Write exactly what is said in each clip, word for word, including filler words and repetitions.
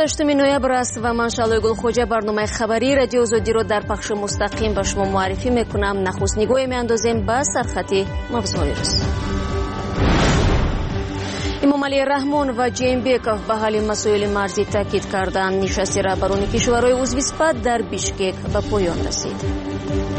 هشتم نوامبر است و من شالوی گلخوجه برنامه خبری رادیو آزادی رو در پخش مستقیم به شما معرفی میکنم. نخست نگاهی میاندازیم به سرخط موضوعی روز. امام علی رحمان و جینبکov به حل مسائل مرزی تاکید کردند. نشست رهبران کشورهای عضو سپاه در بیشکک به پایان رسید.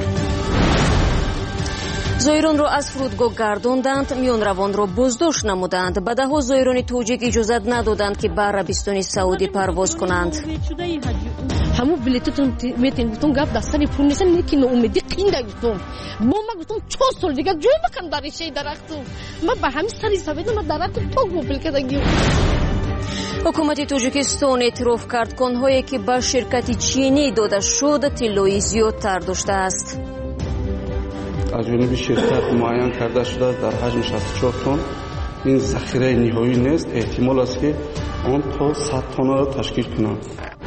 زایران را از فرودگاه گرداندند، میان روان را بازداشت نمودند. به دهها زایران توجیک اجازت ندادند که به عربستان سعودی پرواز کنند. همو بلیتتون میتین گفتم گفت دستانی پول نیست نیکی ناامیدی قینده گفتم با ما گفتم چهار سال دیگه جوی بکن در ریشه درختم ما به همین سری سویدم ما درختم تو گوبل کردگی. حکومت تاجیکستان اعتراف کرد کانهایی که به شرکت چینی داده شد طلای زیادتر داشته است. از جانب شرکت معین کرده شده در حجم شصت و چهار تن. این ذخیره نهایی نیست، احتمال است که آن تا صد تن را تشکیل کنند.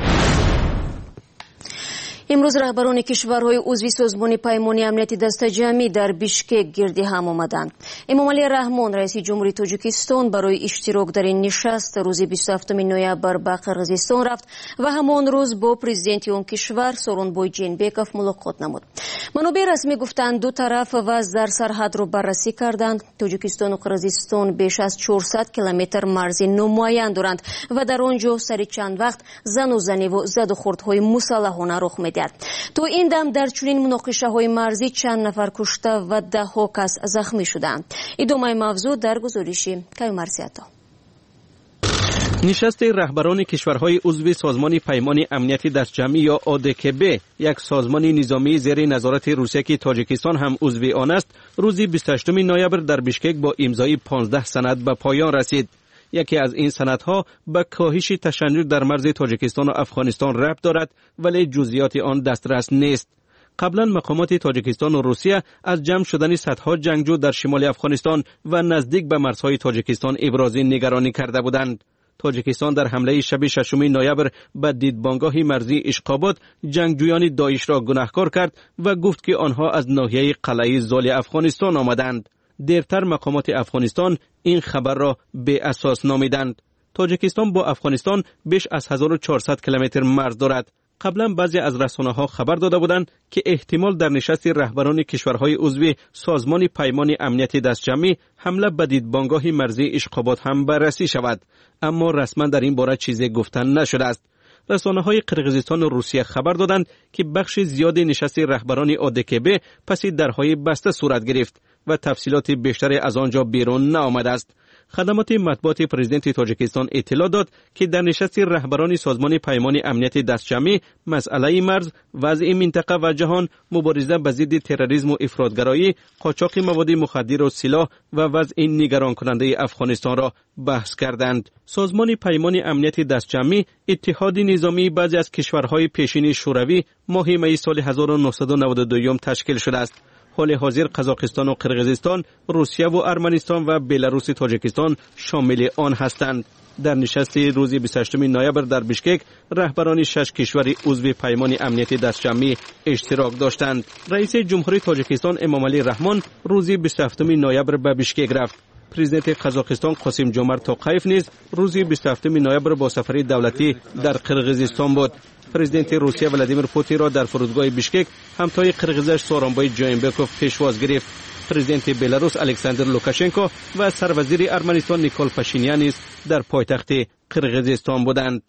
امروز رهبران کشورهای عضو سازمان پیمان امنیتی دست جمعی در بیشکک گردی هم آمدند. امام علی رحمان رئیس جمهوری تاجیکستان برای اشتراک در این نشست روز بیست و هفتم نوامبر به قرقیزستان رفت و همان روز با پرزیدنت آن کشور سورونبای جینبکov ملاقات نمود. منابع رسمی گفتند دو طرف وضع در سرحد را بررسی کردند. تاجیکستان و قرقیزستان بیش از چهارصد کیلومتر مرز نامعین دارند و در آنجا سر چند وقت زن و زنی و زد و خوردهای مسلحانه رخ می‌دهد. تو این دم در چنین مناقشه های مرزی چند نفر کشته و ده ها کس زخمی شدند. ادامه موضوع در گزارش کیو مرسیاتا. نشست رهبران کشورهای عضو سازمان پیمان امنیتی دست جمعی یا او دی کی بی، یک سازمان نظامی زیر نظارت روسیه که تاجیکستان هم عضو آن است، روز بیست و هشتم نوامبر در بیشکک با امضای پانزده سند به پایان رسید. یکی از این سندها به کاهش تشنج در مرز تاجیکستان و افغانستان ربط دارد ولی جزئیات آن دسترس نیست. قبلا مقامات تاجیکستان و روسیه از جمع شدن صدها جنگجو در شمال افغانستان و نزدیک به مرزهای تاجیکستان ابراز نگرانی کرده بودند. تاجیکستان در حمله شب ششم نوامبر به دیدبانگاه مرزی اشقاباد جنگجویان داعش را گناهکار کرد و گفت که آنها از ناحیه قلعه زال افغانستان آمدند. دیرتر مقامات افغانستان این خبر را بی اساس نامیدند. تاجیکستان با افغانستان بیش از هزار و چهارصد کیلومتر مرز دارد. قبلا بعضی از رسانه‌ها خبر داده بودند که احتمال در نشست رهبران کشورهای عضو سازمان پیمان امنیتی دست جمعی حمله به دیدبانگاه مرزی اشقاباد هم بررسی شود، اما رسما در این باره چیزی گفتن نشده است. رسانه‌های قرقیزستان و روسیه خبر دادند که بخش زیاد نشست رهبران او دی کی بی پس درهای بسته صورت گرفت و تفصیلات بیشتری از آنجا بیرون نآمده است. خدمات مطبوعات پرزیدنت تاجیکستان اطلاع داد که در نشست رهبران سازمان پیمان امنیتی دست جمعی مسئله مرز، وضع منطقه و جهان، مبارزه با ضد تروریسم و افراطگرایی، قاچاق مواد مخدر و سلاح و وضع نگران کننده افغانستان را بحث کردند. سازمان پیمان امنیتی دست جمعی اتحاد نظامی بعضی از کشورهای پیشین شوروی ماه می سال هزار و نهصد و نود و دو تشکیل شده است. حال حاضر قزاقستان و قرقیزستان، روسیه و ارمنستان و بلاروس تاجیکستان شامل آن هستند. در نشست روز بیست و هشتم نوامبر در بیشکک رهبران شش کشور عضو پیمان امنیتی دست جمعی اشتراک داشتند. رئیس جمهوری تاجیکستان امام علی رحمان روز بیست و هفتم نوامبر به بیشکک رفت. پرزیدنت قزاقستان قاسم جومرت توقیف نیز روز بیست و هفتم نوامبر با سفر دولتی در قرقیزستان بود. پرزیدنت روسیه ولادیمیر پوتین را در فرودگاه بیشکک همتای قرقیزش سورونبای جینبکov پیشواز گرفت. پرزیدنت بلاروس الکساندر لوکاشنکو و سروزیر ارمنستان نیکول پاشینیان نیز در پایتخت قرقیزستان بودند.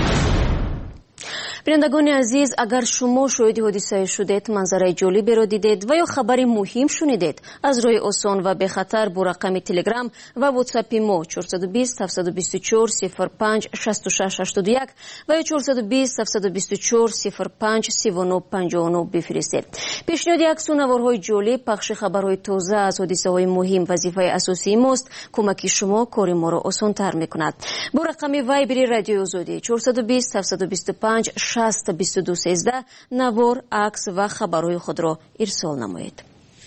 بینندگان عزیز، اگر شما شاهد حادثه شدید، منظره جالبی را دیدید و یا خبری مهم شنیدید، از راه آسان و به خطر با رقم تلگرام و واتساپ ما چهارصد و بیست هفتصد و بیست و چهار صفر پنج شصت و شش هشتاد و یک و یا چهارصد و بیست هفتصد و بیست و چهار صفر پنج سی و نه پنجاه و نه بفرستید. پیشنهاد عکس و نوارهای جالب، پخش خبرهای تازه از حادثه های مهم وظیفه اساسی ماست. کمک شما کار ما را آسان تر میکند. با رقم وایبر رادیو آزادی چهارصد و بیست هفتصد و بیست و پنج شصت بیست و دو سیزده نوار، عکس و خبرهای خود را ارسال نمایید.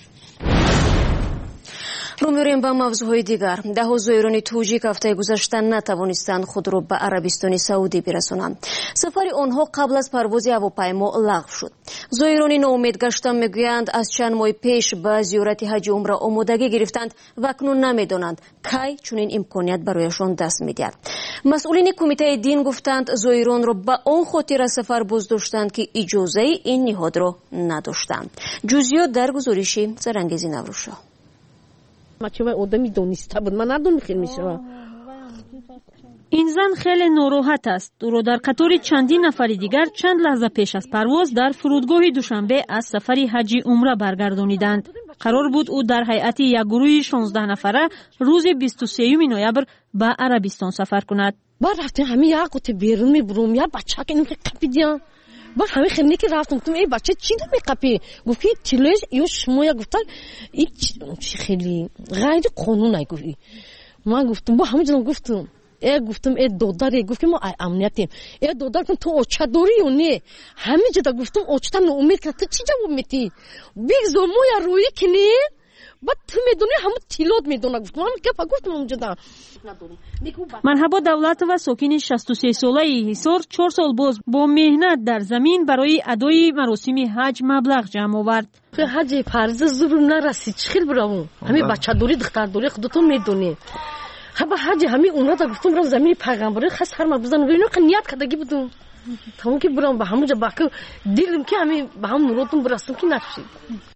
رو میریم به موضوعهای دیگر. ده زایران توجیک هفته گذشته نتوانستند خود را به عربستان سعودی برسانند. سفر آنها قبل از پرواز هواپیما لغو شد. زایرانی ناامید گشتن میگویند از چند ماه پیش به زیارت حج عمره آمادگی گرفتند و اکنون نمیدانند کی چنین امکانیت برایشان دست میدهد. مسئولین کمیته دین گفتند زایران را به آن خاطر سفر بازداشتند که اجازه این نهاد را نداشتند. جزئیات در گزارشی زرنگیزی نوروشا. این زن خیلی ناراحت است. او را در قطار چندین نفر دیگر چند لحظه پیش از پرواز در فرودگاه دوشنبه از سفری حج عمره برگردانیدند. قرار بود او در هیئت یک گروه شانزده نفره روز بیست و سوم نوامبر به عربستان سفر کند. با رفتیم همین یک قطع بیرون میبرم یا بچه که اینو قپیدیم. با همین خیلی که رفتم تو ای بچه چی دو میقپی؟ گفتی تلویز یا شما یا گفتن این خیلی غیر قانونی گفتی. من گفتم با همین جنم گفتم. ای گفتم ای دوداری گفت که ما امنیتیم. ای دودار کن تو اوچه داری یا نه؟ همین جدا گفتم اوچه ناامید که تو چی جواب میدی؟ بیگ زمو یا روی کنی؟ بعد تو میدونی همون تیلاد میدونه گفتم همین که گفتم اونجا دا. مرحبا دولت و ساکن شصت و سه ساله حصار چهار سال باز با مهنت در زمین برای ادای مراسم حج مبلغ جمع آورد. حج فرض ضرور نرسید چخیل براو. همین بچه دوری دختر دوری خودتون میدونی. خب حج همین عمره دا گفتم برام زمین پیغمبری خاص هر ما بزنم اینو که نیت کردگی بودم. تمام که برام به همونجا باقی دیلم که همین به هم نوراتون برستم که نشید.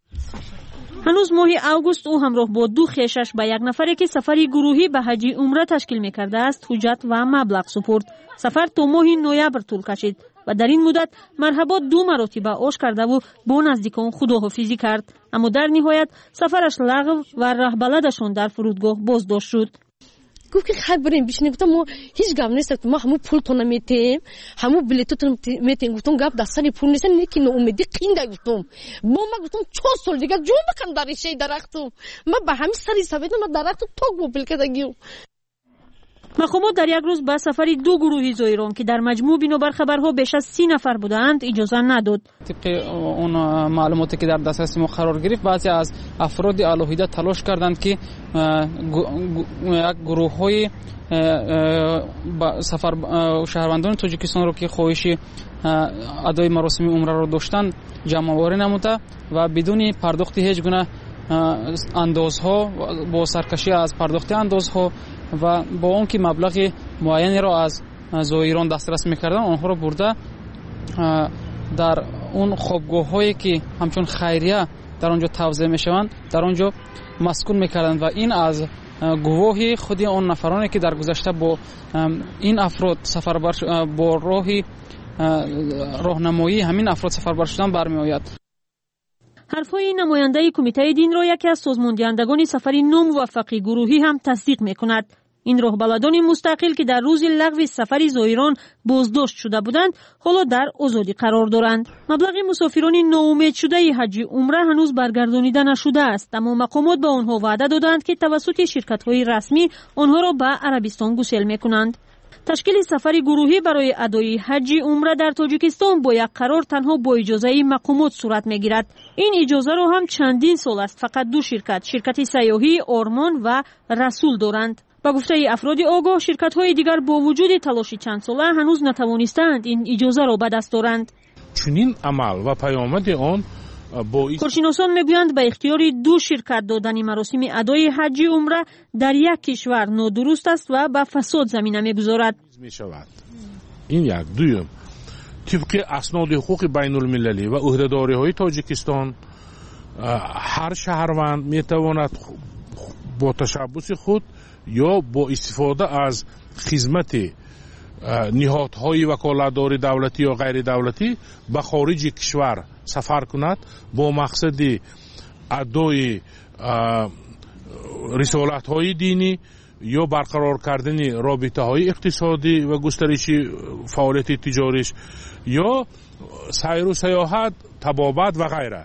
هنوز ماه اوگوست او همراه با دو خویشش به یک نفری که سفری گروهی به حج عمره تشکیل می‌کرده است حجت و مبلغ سپرد. سفر تا ماه نوامبر طول کشید و در این مدت مرحبا دو مراتب آش کرده و با نزدیکان خداحافظی کرد، اما در نهایت سفرش لغو و رهبلدشان در فرودگاه بازداشت شد. گفت که خیلی بریم بیشنی گفتم ما هیچ گپ نیست ما همون پول تو نمیتیم همون بلیطتون میتیم گفتم گپ دستانی پول نیست نیکی ناامیدی قینده گفتم با ما گفتم چهار سال دیگه جو بکن در شی درختم ما به همین سری سوید ما درختم تو گوبل کردگیو. مقامات در یک روز به سفری دو گروهی زایران که در مجموع بنابر خبرها بیش از سی نفر بودند اجازه نداد. طبق اون معلوماتی که در دسترس ما قرار گرفت بعضی از افراد الهیده تلاش کردند که یک گروه‌های سفر شهروندان تاجیکستان رو که خواهش ادای مراسم عمره رو داشتن جمع آوری نموده و بدون پرداخت هیچ گونه اندازها با سرکشی از پرداخت اندازها و با اون که مبلغ معینی را از زایران دسترس میکردن آنها را برده در اون خوابگاه‌هایی که همچون خیریه در آنجا توزیع میشوند در آنجا مسکون میکردند و این از گواهی خودی آن نفرانی که در گذشته با این افراد سفر بر با راهی راهنمایی همین افراد سفر بر شدن برمی آید. حرفهای نماینده کمیته دین را یکی از سازماندهندگان سفری ناموفق گروهی هم تصدیق میکند. این راهبلدان مستقل که در روز لغو سفر زایران بازداشت شده بودند حالا در آزادی قرار دارند. مبلغ مسافران ناامید شده حج عمره هنوز برگردانیده نشده است، اما مقامات به آنها وعده دادند که توسط شرکت‌های رسمی آنها را به عربستان گسیل میکنند. تشکیل سفر گروهی برای ادای حج عمره در تاجیکستان با یک قرار تنها با اجازه مقامات صورت میگیرد. این اجازه را هم چندین سال است فقط دو شرکت، شرکت سیاحی آرمان و رسول دارند. با گفته افراد آگاه شرکت‌های دیگر با وجود تلاش چند ساله هنوز نتوانستند این اجازه را به دست دارند. چنین عمل و پیامد آن با کارشناسان میگویند به اختیار دو شرکت دادن مراسم ادای حج عمره در یک کشور نادرست است و به فساد زمینه میگذارد. این یک دویم طبق اسناد حقوق بین المللی و عهده‌داری‌های تاجیکستان هر شهروند میتواند با تشبث خود یا با استفاده از خدمت نهادهای وکالتداری دولتی یا غیر دولتی به خارج کشور سفر کند با مقصد ادای رسالت‌های دینی یا برقرار کردن رابطه‌های اقتصادی و گسترش فعالیت تجاریش یا سیر و سیاحت، طبابت و غیره.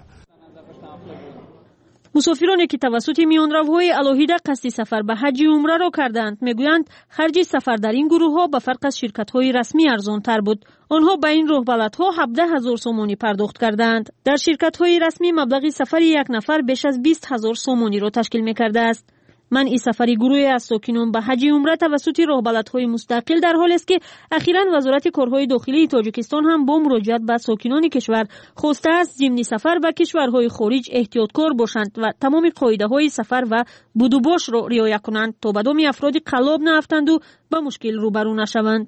مسافرانی که توسط میانروهای الهیده قصد سفر به حج عمره را کردند میگویند خرج سفر در این گروه ها به فرق از شرکت های رسمی ارزان تر بود. آنها به این راهبلدها هفده هزار سومانی پرداخت کردند. در شرکت های رسمی مبلغ سفر یک نفر بیش از بیست هزار سومانی را تشکیل میکرده است. منع سفر گروهی از ساکنان به حج عمره توسط راهبلدهای مستقل در حالی است که اخیراً وزارت کارهای داخلی تاجیکستان هم با مراجعت به ساکنان کشور خواسته است ضمن سفر به کشورهای خارج احتیاطکار باشند و تمام قاعده‌های سفر و بود و باش را رعایت کنند تا به دام افراد قلاب نیفتند و به مشکل روبرو نشوند.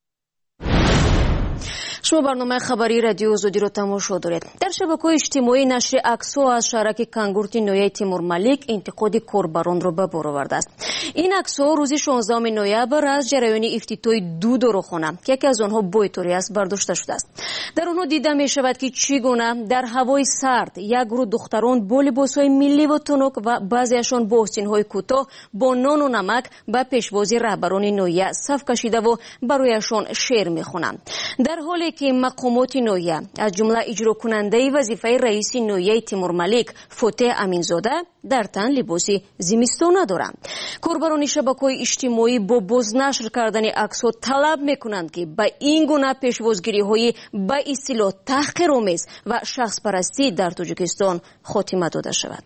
شما برنامه خبری رادیو آزادی رو تماشا دارید. در شبکه‌های اجتماعی نشر عکس‌ها از شهرک کانگورتی نویای تیمور ملیک انتقاد کاربران را به بار آورده است. این عکس‌ها روز شانزدهم نوامبر از جریان افتتاح دو داروخانه که یکی از آنها بویتوری است برداشته شده است. در آنها دیده می‌شود که چگونه در هوای سرد یک گروه دختران با لباس‌های ملی و تنک و بعضی‌شان با آستین‌های کوتاه با نان و نمک به پیشوازی رهبران نویه صف کشیده و برایشان شعر می‌خوانند. در حالی که مقامات نویه از جمله اجرا کننده وظیفه رئیس نویه تیمور ملیک فتح امینزاده در تن لباس زمستانه دارند. کاربران شبکه‌های اجتماعی با بازنشر کردن عکس‌ها طلب می‌کنند که به این گونه پیشوازگیری‌های به اصطلاح تحقیرآمیز و شخص پرستی در تاجیکستان خاتمه داده شود.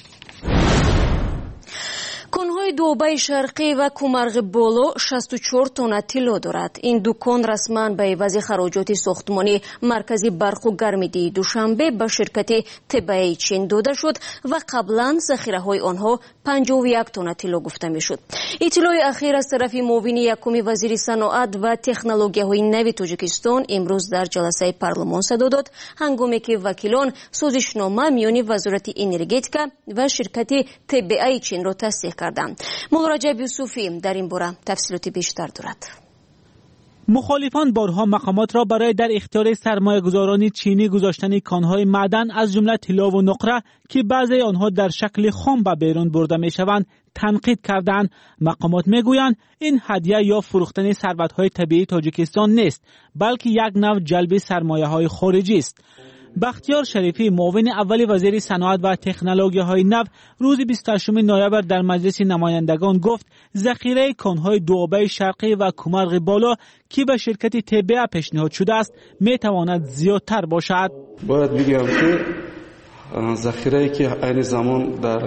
کنهای دوبه شرقی و کومرغ بالا شصت و چهار تن طلا دارد. این دکان رسما به عوض خراجات ساختمانی مرکزی برق و گرمیدهی دوشنبه به شرکت تبعی چین داده شد و قبلا ذخیره های آنها پنجاه و یک تن طلا گفته می شد. اطلاع اخیر از طرف معاون یکم وزیر صنعت و تکنولوژی های نو تاجیکستان امروز در جلسه پارلمان صدا داد، هنگامی که وکیلان سازشنامه میان وزارت انرژتیکا و شرکت تبعی چین را تصدیق کردند. مولا رجب یوسفی در این باره تفصیلات بیشتر دارد. مخالفان بارها مقامات را برای در اختیار سرمایه‌گذاران چینی گذاشتن کانهای معدن از جمله طلا و نقره که بعضی آنها در شکل خام به بیرون برده می‌شوند تنقید کردند. مقامات میگویند این هدیه یا فروختن ثروت‌های طبیعی تاجیکستان نیست، بلکه یک نوع جلب سرمایه‌های خارجی است. بختیار شریفی معاون اول وزیر صنعت و تکنولوژی های نو روز بیست و هشتم نوامبر در مجلس نمایندگان گفت ذخیره کانهای دوبه شرقی و کومرغ بالا که به شرکت تبع پیشنهاد شده است می تواند زیادتر باشد. باید بگم که ذخیره که این زمان در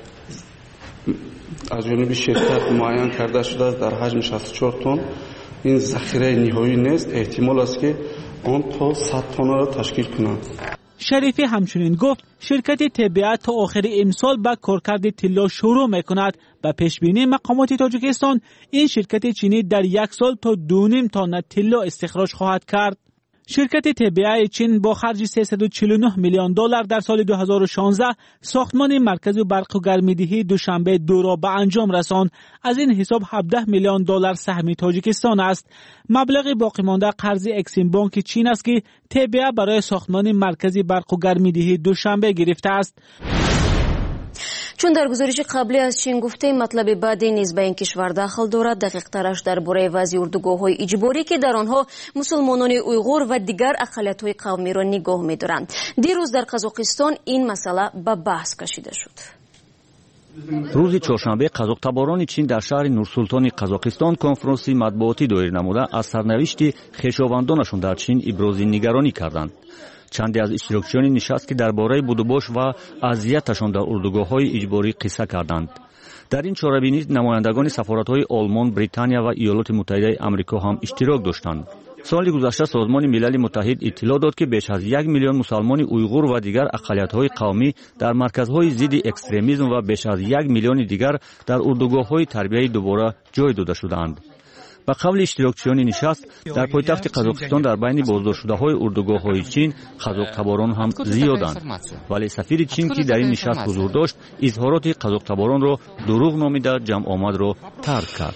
از جانب شرکت معین کرده شده است در حجم شصت و چهار تن، این ذخیره نهایی نیست. احتمال است که آن تا صد تن را تشکیل کنند. شریفی همچنین گفت شرکت تبع تا آخر امسال به کارکرد طلا شروع میکند. به پیشبینی مقامات تاجیکستان این شرکت چینی در یک سال تا دو نیم تن طلا استخراج خواهد کرد. شرکت تبع چین با خرج سیصد و چهل و نه میلیون دلار در سال دو هزار و شانزده ساختمان مرکز برق و گرمیدهی دوشنبه دو را به انجام رساند. از این حساب هفده میلیون دلار سهم تاجیکستان است. مبلغ باقی مانده قرض اکسیم بانک چین است که تبع برای ساختمان مرکز برق و گرمیدهی دوشنبه گرفته است. چون در گزارش قبلی از چین گفته مطلب بعدی نیز به این کشور داخل دارد، دقیق ترش درباره وضع اردوگاه‌های اجباری که در آنها مسلمانان اویغور و دیگر اقلیت‌های قومی را نگاه می‌دارند. دیروز در قزاقستان این مسئله به بحث کشیده شد. روز چهارشنبه قزاق‌تباران چین در شهر نورسولطان قزاقستان کنفرانسی مطبوعاتی دایر نموده از سرنوشت خویشاوندانشان در چین ابراز نگرانی کردند. چندی از اشتراکچیان نشست که درباره بودوباش و اذیتشان در اردوگاه‌های اجباری قصه کردند. در این چاره‌بینی نمایندگان سفارت‌های آلمان، بریتانیا و ایالات متحده آمریکا هم اشتراک داشتند. سال گذشته سازمان ملل متحد اطلاع داد که بیش از یک میلیون مسلمان اویغور و دیگر اقلیت‌های قومی در مرکزهای ضد اکستریمیسم و بیش از یک میلیون دیگر در اردوگاه‌های تربیتی دوباره جای داده شدند. به قول اشتراکچیان نشست در پایتخت قزاقستان در بین بازداشت شده‌های اردوگاه‌های چین قزاق‌تباران هم زیادند، ولی سفیر چین که در این نشست حضور داشت اظهارات قزاق‌تباران را دروغ نامیده جمع آمد را ترک کرد.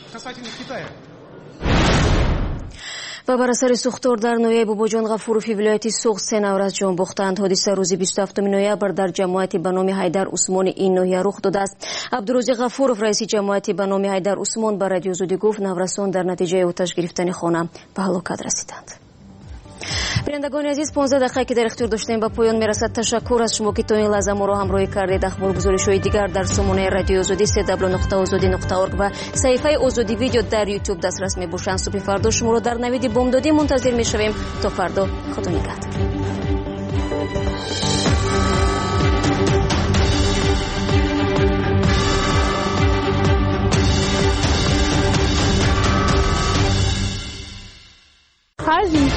و بر اثر سوختار در نویه باباجان غفوروفی ولایت سوق سه نفر از جان باختند. حادثه روز بیست و هفتم نوامبر در جماعت به نام حیدر عثمان این نویه رخ داده است. عبدالرزاق غفورов رئیس جماعت به نام حیدر عثمان به رادیو آزادی گفت نورسان در نتیجه آتش گرفتن خانه به هلاکت رسیدند. بینندگان عزیز، پانزده دقیقه که در اختیار داشتیم به پایان میرسد. تشکر از شما که تا این لحظه ما را همراهی کردید. اخبار گزارش‌های دیگر در سامانه رادیو آزادی سه دبلیو نقطه آزادی نقطه اورگ و صفحه آزادی ویدیو در یوتیوب دسترس می‌باشند. صبح فردا شما را در نوید بامدادی منتظر می‌شویم. تا فردا خدا نگهدار.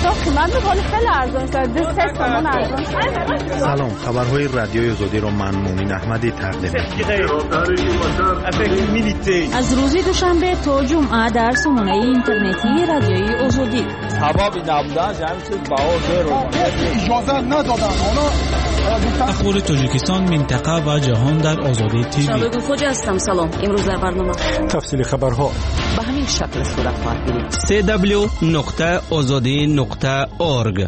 من می‌کنم خیلی ارزان شد دو سه تومن ارزان. سلام، خبرهای رادیوی آزادی رو من مومن احمدی تقدیم می‌کنم. از روز دوشنبه تا جمعه در سامانه اینترنتی رادیوی آزادی. سبب نبودن جمع چیز باور رو اجازه ندادن. اخبار تاجیکستان، منطقه و جهان در آزادی تیوی. شبگون خوج هستم. سلام. امروز در برنامه تفصیل خبرها به همین شکل صورت خواهد گرفت. سی دبلیو نقطه آزادی نقطه اورگ.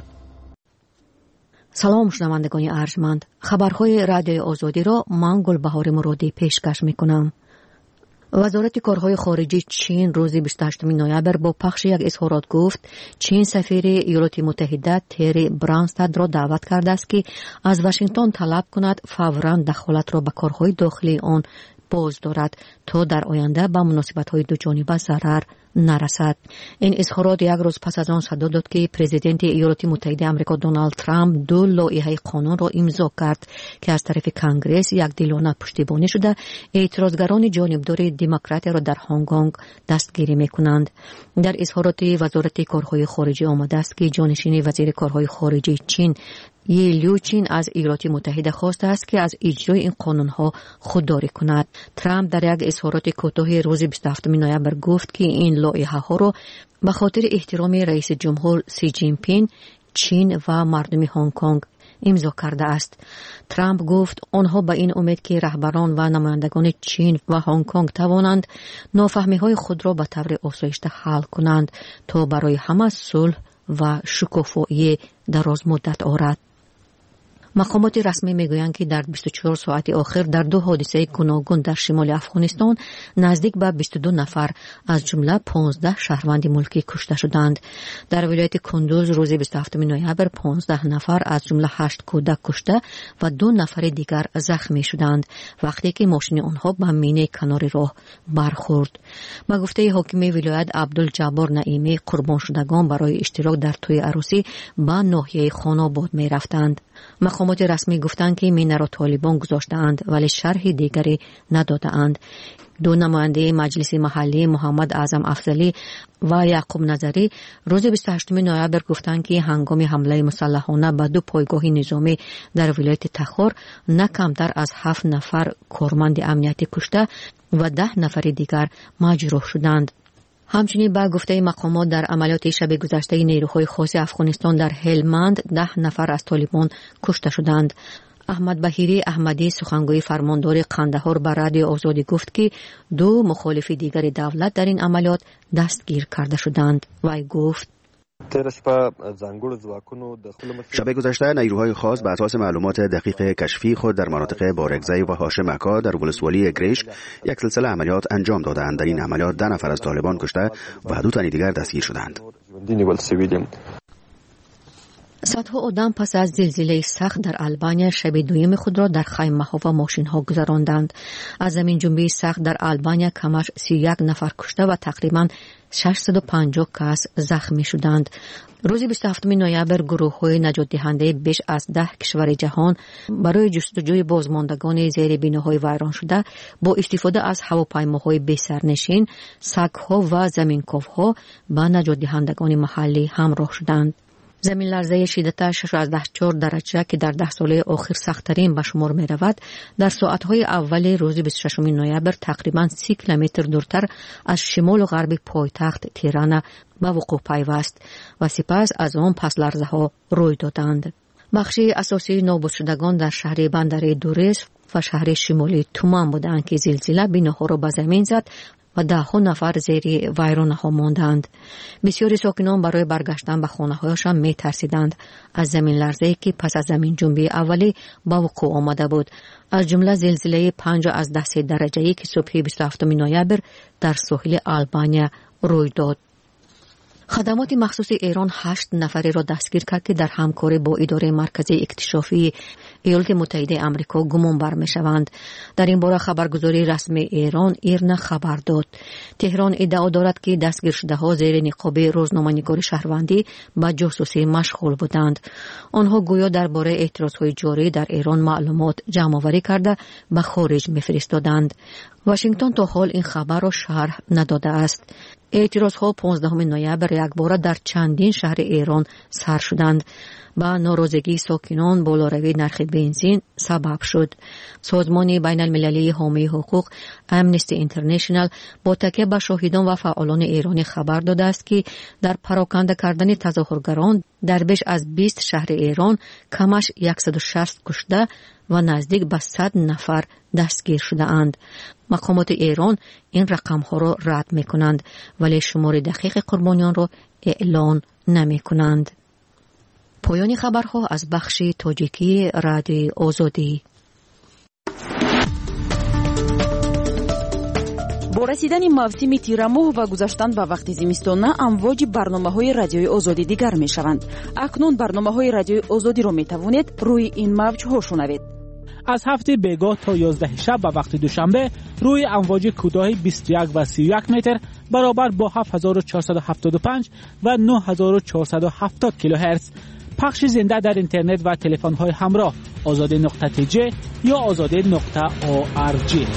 سلام شنوندگان ارجمند، خبرهای رادیوی آزادی را من گلبهار مرادی پیشکش میکنم. وزارت کارهای خارجه چین روز بیست و هشتم نوامبر با پخش یک اظهارات گفت چین سفیر ایالات متحده تری برانستاد را دعوت کرده است که از واشنگتن طلب کند فوراً دخالت را به کارهای داخلی آن باز دارد تا در آینده به مناسبت‌های دو جانبه ضرر نرسد. این اظهارات یک روز پس از آن صدا داد که پرزیدنت ایالات متحده آمریکا دونالد ترامپ دو لایحه قانون را امضا کرد که از طرف کنگره یک دلانه پشتیبانی شده اعتراضگران جانبدار دموکرات را در هنگ کنگ دستگیری می‌کنند. در اظهارات وزارت کارهای خارجه آمده است که جانشین وزیر کارهای خارجه چین یه لیوچین از ایالات متحده خواسته است که از اجرای این قانون‌ها خودداری کند. ترامپ در یک اظهارات کوتاه روز بیست و هفتم نوامبر گفت که این لایحه‌ها را به خاطر احترام رئیس جمهور سی جین پینگ، چین و مردم هنگ کنگ امضا کرده است. ترامپ گفت آنها به این امید که رهبران و نمایندگان چین و هنگ کنگ توانند نافهمی‌های خود را به طور آسایشته حل کنند تا برای همه صلح و شکوفایی دراز مدت آرد. مقامات رسمی میگویند که در بیست و چهار ساعت آخر در دو حادثه گوناگون در شمال افغانستان نزدیک به بیست و دو نفر از جمله پانزده شهروند ملکی کشته شدند. در ولایت کندوز روز بیست و هفتم نوامبر پانزده نفر از جمله هشت کودک کشته و دو نفر دیگر زخمی شدند وقتی که ماشین آنها به مینه کنار راه برخورد. با گفته حاکم ولایت عبدالجبار نعیمی، قربان شدگان برای اشتراک در توی عروسی به ناحیه خاناباد می رفتند. مقامات رسمی گفتند که مینه را طالبان گذاشتند ولی شرح دیگری ندادند. دو نماینده مجلس محلی محمد اعظم افضلی و یعقوب نظری روز بیست و هشتم نوامبر گفتند که هنگام حمله مسلحانه به دو پایگاه نظامی در ولایت تخار نه کمتر از هفت نفر کارمند امنیتی کشته و ده نفر دیگر مجروح شدند. همچنین با گفته مقامات در عملیات شب گذشته نیروهای خاص افغانستان در هلمند ده نفر از طالبان کشته شدند. احمد بهیری احمدی سخنگوی فرماندار قندهار به رادیو آزادی گفت که دو مخالف دیگر دولت در این عملیات دستگیر کرده شدند. وی گفت شب گذشته نیروهای خاص بر اساس معلومات دقیق کشفی خود در مناطق بارگزی و هاشم اکا در ولسوالی گریشک یک سلسله عملیات انجام دادند. در این عملیات ده نفر از طالبان کشته و دو تن دیگر دستگیر شدند. صدها آدم پس از زلزله سخت در آلبانیا شب دویم خود را در خیمه‌ها و ماشین‌ها گذراندند. از زمین جنبی سخت در آلبانیا کمش سی و یک نفر کشته و تقریباً ششصد و پنجاه کس زخمی شدند. روز بیست و هفتم نوامبر گروه‌های نجات دهنده بیش از ده کشور جهان برای جستجوی بازماندگان زیر بناهای ویران شده با استفاده از هواپیماهای بی سرنشین، سگ‌ها و زمینکاوها به نجات دهندگان محلی همراه شدند. زمین لرزه شدت شش و چهار درجه که در ده ساله آخر سخت‌ترین به شمار می رود در ساعت‌های اول روز بیست و ششم نوامبر تقریباً سی کیلومتر دورتر از شمال و غرب پایتخت تهران به وقوع پیوست و سپس از آن پس لرزه‌ها روی دادند. بخش اساسی نابود شدگان در شهر بندر دوریس و شهر شمالی تومان بودند که زلزله بناها را به زمین زد و ده ها نفر زیر ویرانه ها ماندند. بسیاری ساکنان برای برگشتن به خانه هایشان می ترسیدند از زمین لرزه‌ای که پس از زمین جنبی اولی با وقوع آمده بود، از جمله زلزله پنج از ده سه درجه‌ای که صبح بیست و هفتم نوامبر در ساحل آلبانیا روی داد. خدمات مخصوص ایران هشت نفری را دستگیر کرد که در همکاری با اداره مرکزی اکتشافی ایالات متحده آمریکا گمان بر می‌شوند. در این باره خبرگزاری رسمی ایران ایرنا خبر داد. تهران ادعا دارد که دستگیر شده‌ها زیر نقاب روزنامه‌نگار شهروندی با جاسوسی مشغول بودند. آنها گویا درباره اعتراض‌های جاری در ایران معلومات جمع‌آوری کرده به خارج می‌فرستادند. واشنگتن تا حال این خبر را شرح نداده است. اعتراضها پانزدهم نوامبر یکباره در چندین شهر ایران سر شدند. با ناراضگی ساکنان بالاروی نرخ بنزین سبب شد. سازمان بین المللی حامی حقوق امنستی اینترنشنال با تکیه به شاهدان و فعالان ایرانی خبر داده است که در پراکنده کردن تظاهرگران در بیش از بیست شهر ایران کمش صد و شصت کشته و نزدیک به صد نفر دستگیر شده اند. مقامات ایران این رقم ها را رد می کنند ولی شمار دقیق قربانیان را اعلان نمی کنند. پایان خبرها از بخش تاجیکی رادیوی آزادی. با رسیدن موسم تیرماه و گذشتن به وقت زمستان امواج برنامه‌های رادیوی آزادی دیگر می‌شوند. اکنون برنامه‌های رادیوی آزادی را می‌توانید روی این موج‌ها شنوید. از هفته بیگاه تا یازده شب به وقت دوشنبه روی امواج کوتاه بیست و یک و سی و یک متر برابر با هفت هزار و چهارصد و هفتاد و پنج و نه هزار و چهارصد و هفتاد کیلوهرتز پخش زنده در اینترنت و تلفن‌های همراه آزادی نقطه تی جی یا آزادی نقطه او آر جی.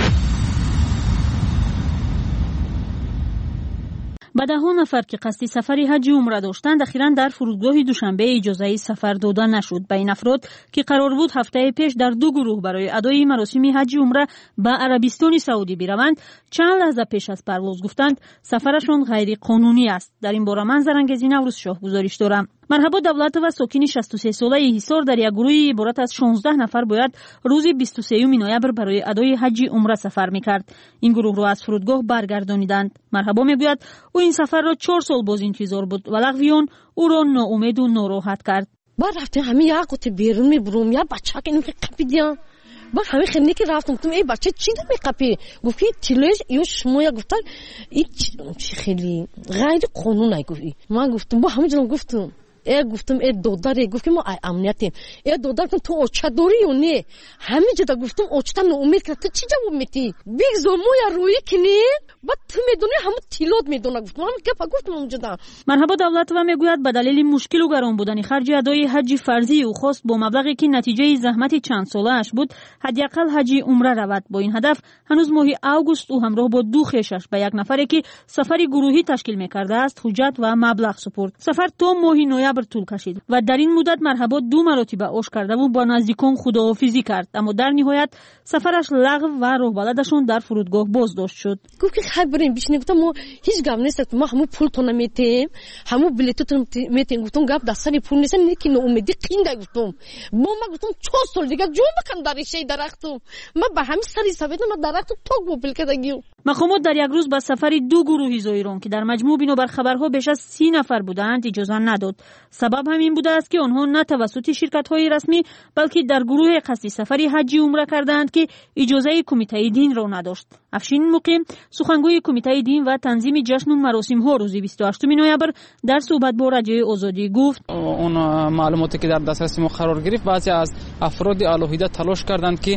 به ده ها نفر که قصد سفر حج و عمره داشتند اخیراً در فرودگاه دوشنبه اجازه سفر داده نشد. به این افراد که قرار بود هفته پیش در دو گروه برای ادای مراسم حج و عمره به عربستان سعودی بروند چند لحظه پیش از پرواز گفتند سفرشان غیر قانونی است. در این باره من زرنگزی نوروز شاه گزارش دارم. مرحبا دولت و ساکن شصت و سه ساله حصار در یک گروه عبارت از شانزده نفر باید روز بیست و سه نوامبر برای ادای حج عمره سفر میکرد. این گروه را از فرودگاه برگردانیدند. مرحبا میگوید او این سفر را چهار سال باز انتظار بود و لغویان او را ناامید و ناراحت کرد. بعد رفتیم همین یک قطع بیرون میبرم یا بچه که اینو که قپیدیم. بعد همین خیلی که رفتم گفتم ای بچه چی داری میقپی؟ گفتی تیلش یا شما یا گفتن این چی خیلی غیر قانونی گفتی. من گفتم با همین جلو گفتم ای گفتم ای دوداره گفتم ما امنیتیم ای دودار کن تو اوچه داری یا نه همین جدا گفتم اوچه نو امید کرد تو چی جواب میدی بیگزو مویا روی کنی بعد تو میدونی همون تیلات میدونه گفتم همین گپ گفتم اونجا. مرحبا دولت و میگوید به دلیل مشکل و گران بودن خرج ادای حج فرضی او خواست با مبلغی که نتیجه زحمت چند ساله اش بود حداقل حج عمره رود. با این هدف هنوز ماه آگوست او همراه با دو خویشش به یک نفری که سفر گروهی تشکیل میکرده است حجت و مبلغ سپرد. سفر تا ماه نوامبر طول کشید و در این مدت مرحبا دو مرتبه اوش کرده و با نزدیکان خداحافظی کرد اما در نهایت سفرش لغو و راهبلدشون در فرودگاه بازداشت شد. گفت که خیلی بریم بیش نگفتم ما هیچ گپ نیست ما همون پول تو نمیتیم همون بلیطتون میتیم گفتم گپ دستانی پول نیست نیکی ناامیدی قینده گفتم با ما گفتم چهار سال دیگه جو بکن در شی درختم ما به همین سری سویدم ما درختم تو گوبل کردگیو. مقامات در یک روز با سفر دو گروهی زایران که در مجموع بنابر خبرها بیش از سی نفر بودند اجازه نداد. سبب همین بوده است که آنها نه توسط شرکت‌های رسمی بلکه در گروه قصدی سفری حج عمره کردند که اجازه کمیته دین را نداشت. افشین مقیم سخنگوی کمیته دین و تنظیم جشن و مراسم‌ها روز بیست و هشتم نوامبر در صحبت با رادیوی آزادی گفت اون معلوماتی که در دسترس ما قرار گرفت بعضی از افراد علیحده تلاش کردند که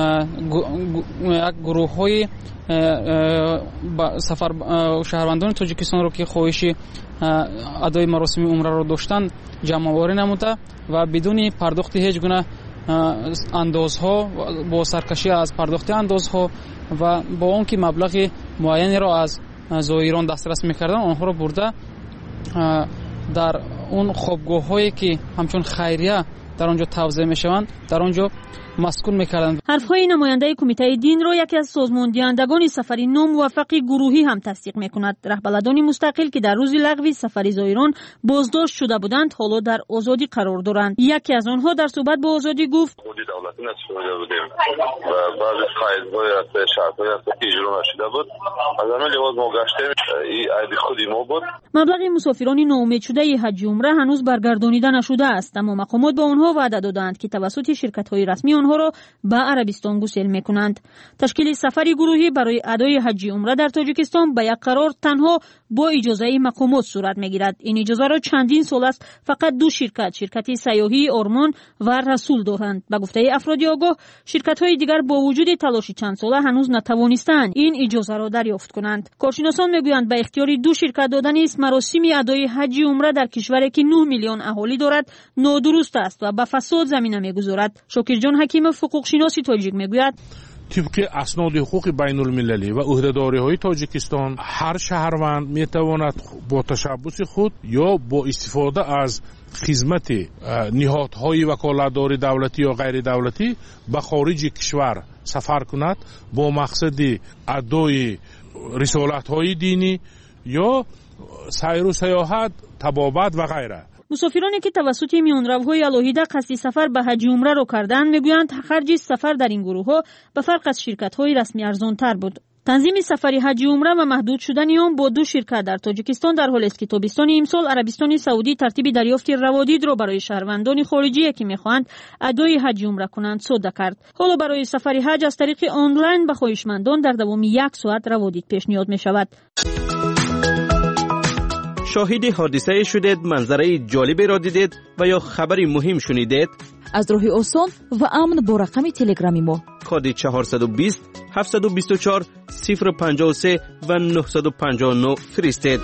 یک گروه‌های سفر شهروندان تاجیکستان رو که خواهش ادای مراسم عمره رو داشتن جمع آوری نموده و بدون پرداخت هیچ گونه اندازها با سرکشی از پرداخت اندازها و با اون که مبلغ معینی را از زائران دسترس می‌کردن آنها را برده در اون خوابگاه‌هایی که همچون خیریه در آنجا توزیع می‌شوند در آنجا مسکون می‌کردند. حرف‌های نماینده کمیته دین را یکی از سازماندهندگان سفری ناموفق گروهی هم تصدیق می‌کند. رهبران مستقل که در روز لغو سفر زائران بازداشت شده بودند حالا در آزادی قرار دارند. یکی از آنها در صحبت با آزادی گفت خودی دولتی نشده بودیم و بعضی قاعده‌های از شرط‌های از اجرا نشده بود. از همین لحاظ ما گشتیم این عید خودی ما بود. مبلغ مسافران ناامید شده حج عمره هنوز برگردانیده نشده است اما مقامات با آنها وعده دادند که توسط شرکت‌های رسمی آنها را به عربستان گسیل میکنند. تشکیل سفری گروهی برای ادای حج عمره در تاجیکستان به یک قرار تنها با اجازه مقامات صورت میگیرد. این اجازه را چندین سال است فقط دو شرکت شرکت سیاحی آرمان و رسول دارند. به گفته افراد آگاه شرکت‌های دیگر با وجود تلاش چند ساله هنوز نتوانستند این اجازه را دریافت کنند. کارشناسان میگویند به اختیار دو شرکت دادن است مراسم ادای حج عمره در کشوری که نه میلیون اهالی دارد نادرست است و به فساد زمینه میگذارد. شاکر جان حکیم حقوق شناسی تاجیک میگوید طبق اسناد حقوق بین المللی و عهده‌داری های تاجیکستان هر شهروند می تواند با تشبث خود یا با استفاده از خدمت نهادهای وکالتداری دولتی یا غیر دولتی به خارج کشور سفر کند با مقصد ادای رسالت های دینی یا سیر و سیاحت، طبابت و غیره. مسافرانی که توسط میانروهای الهیده قصد سفر به حج عمره را کردند میگویند خرج سفر در این گروه ها به فرق از شرکت های رسمی ارزان تر بود. تنظیم سفری حج عمره و محدود شدن آن با دو شرکت در تاجیکستان در حالی است که تابستان امسال عربستان سعودی ترتیب دریافت روادید را برای شهروندان خارجی که میخواهند ادای حج عمره کنند صادر کرد. حالا برای سفری حج از طریق آنلاین به خواهشمندان در دوام یک ساعت روادید پیشنهاد می شود. شاهد حادثه شدید، منظره جالبی را دیدید و یا خبری مهم شنیدید؟ از راه آسان و امن با رقم تلگرامی ما کد چهارصد و بیست هفتصد و بیست و چهار صفر پنجاه و سه و نهصد و پنجاه و نه فرستید.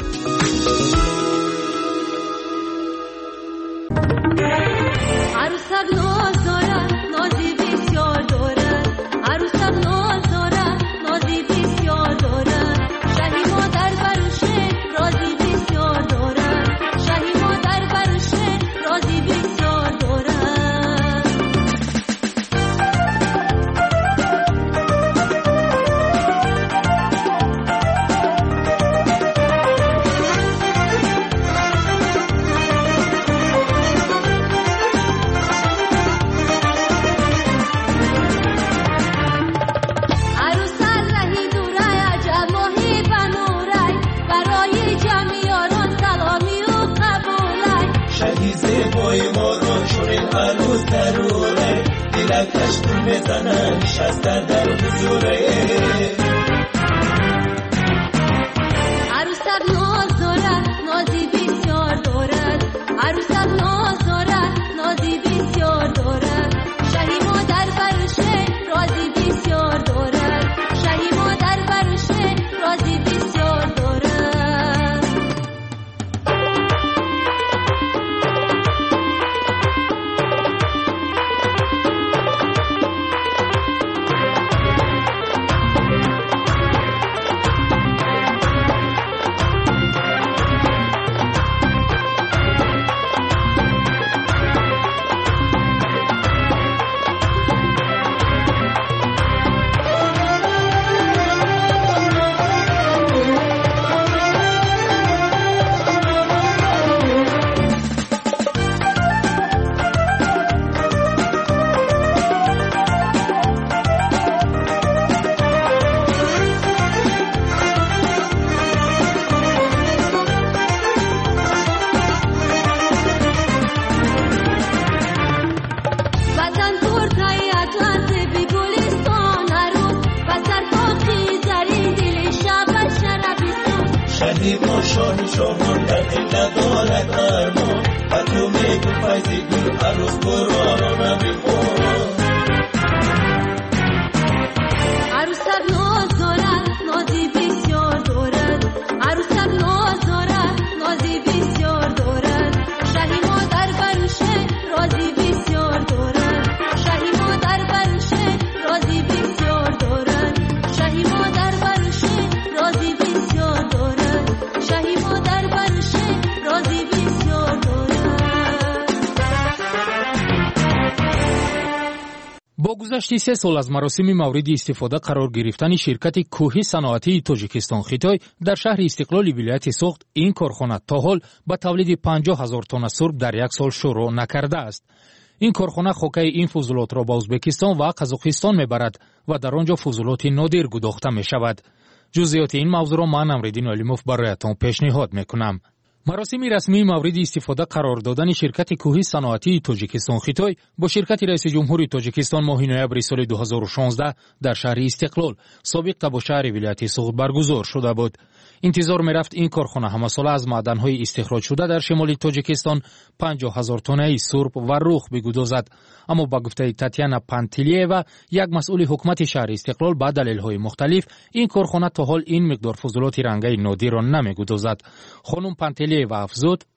گذشت سه سال از مراسم مورد استفاده قرار گرفتن شرکت کوهی صنعتی تاجیکستان خیتای در شهر استقلال ولایت سوخت، این کارخانه تا حال به تولید پنجاه هزار تن سرب در یک سال شروع نکرده است. این کارخانه خوکه این فضولات را به ازبکستان و قزاقستان میبرد و در آنجا فضولات نادر گداخته می شود. جزئیات این موضوع را من امردین علیموف برایتان پیشنهاد میکنم. مراسم رسمی مورد استفاده قرار دادن شرکت کوهی صنعتی تاجیکستان خیتای با شرکت رئیس جمهور تاجیکستان ماه نوامبر سال دو هزار و شانزده در شهر استقلال سابق با شهر ولایت سوخت برگزار شده بود. انتظار می‌رفت این کارخانه همساله از معدن‌های استخراج شده در شمال تاجیکستان پنجاه هزار تنه سرب و رخ بگدازد، اما با گفته تاتیانا پانتیلیوا یک مسئول حکومت شهر استقلال با دلایل‌های مختلف این کارخانه تا حال این مقدار فضولات رنگی نادر را نمی‌گدازد. خانم پانتیلیوا افزود: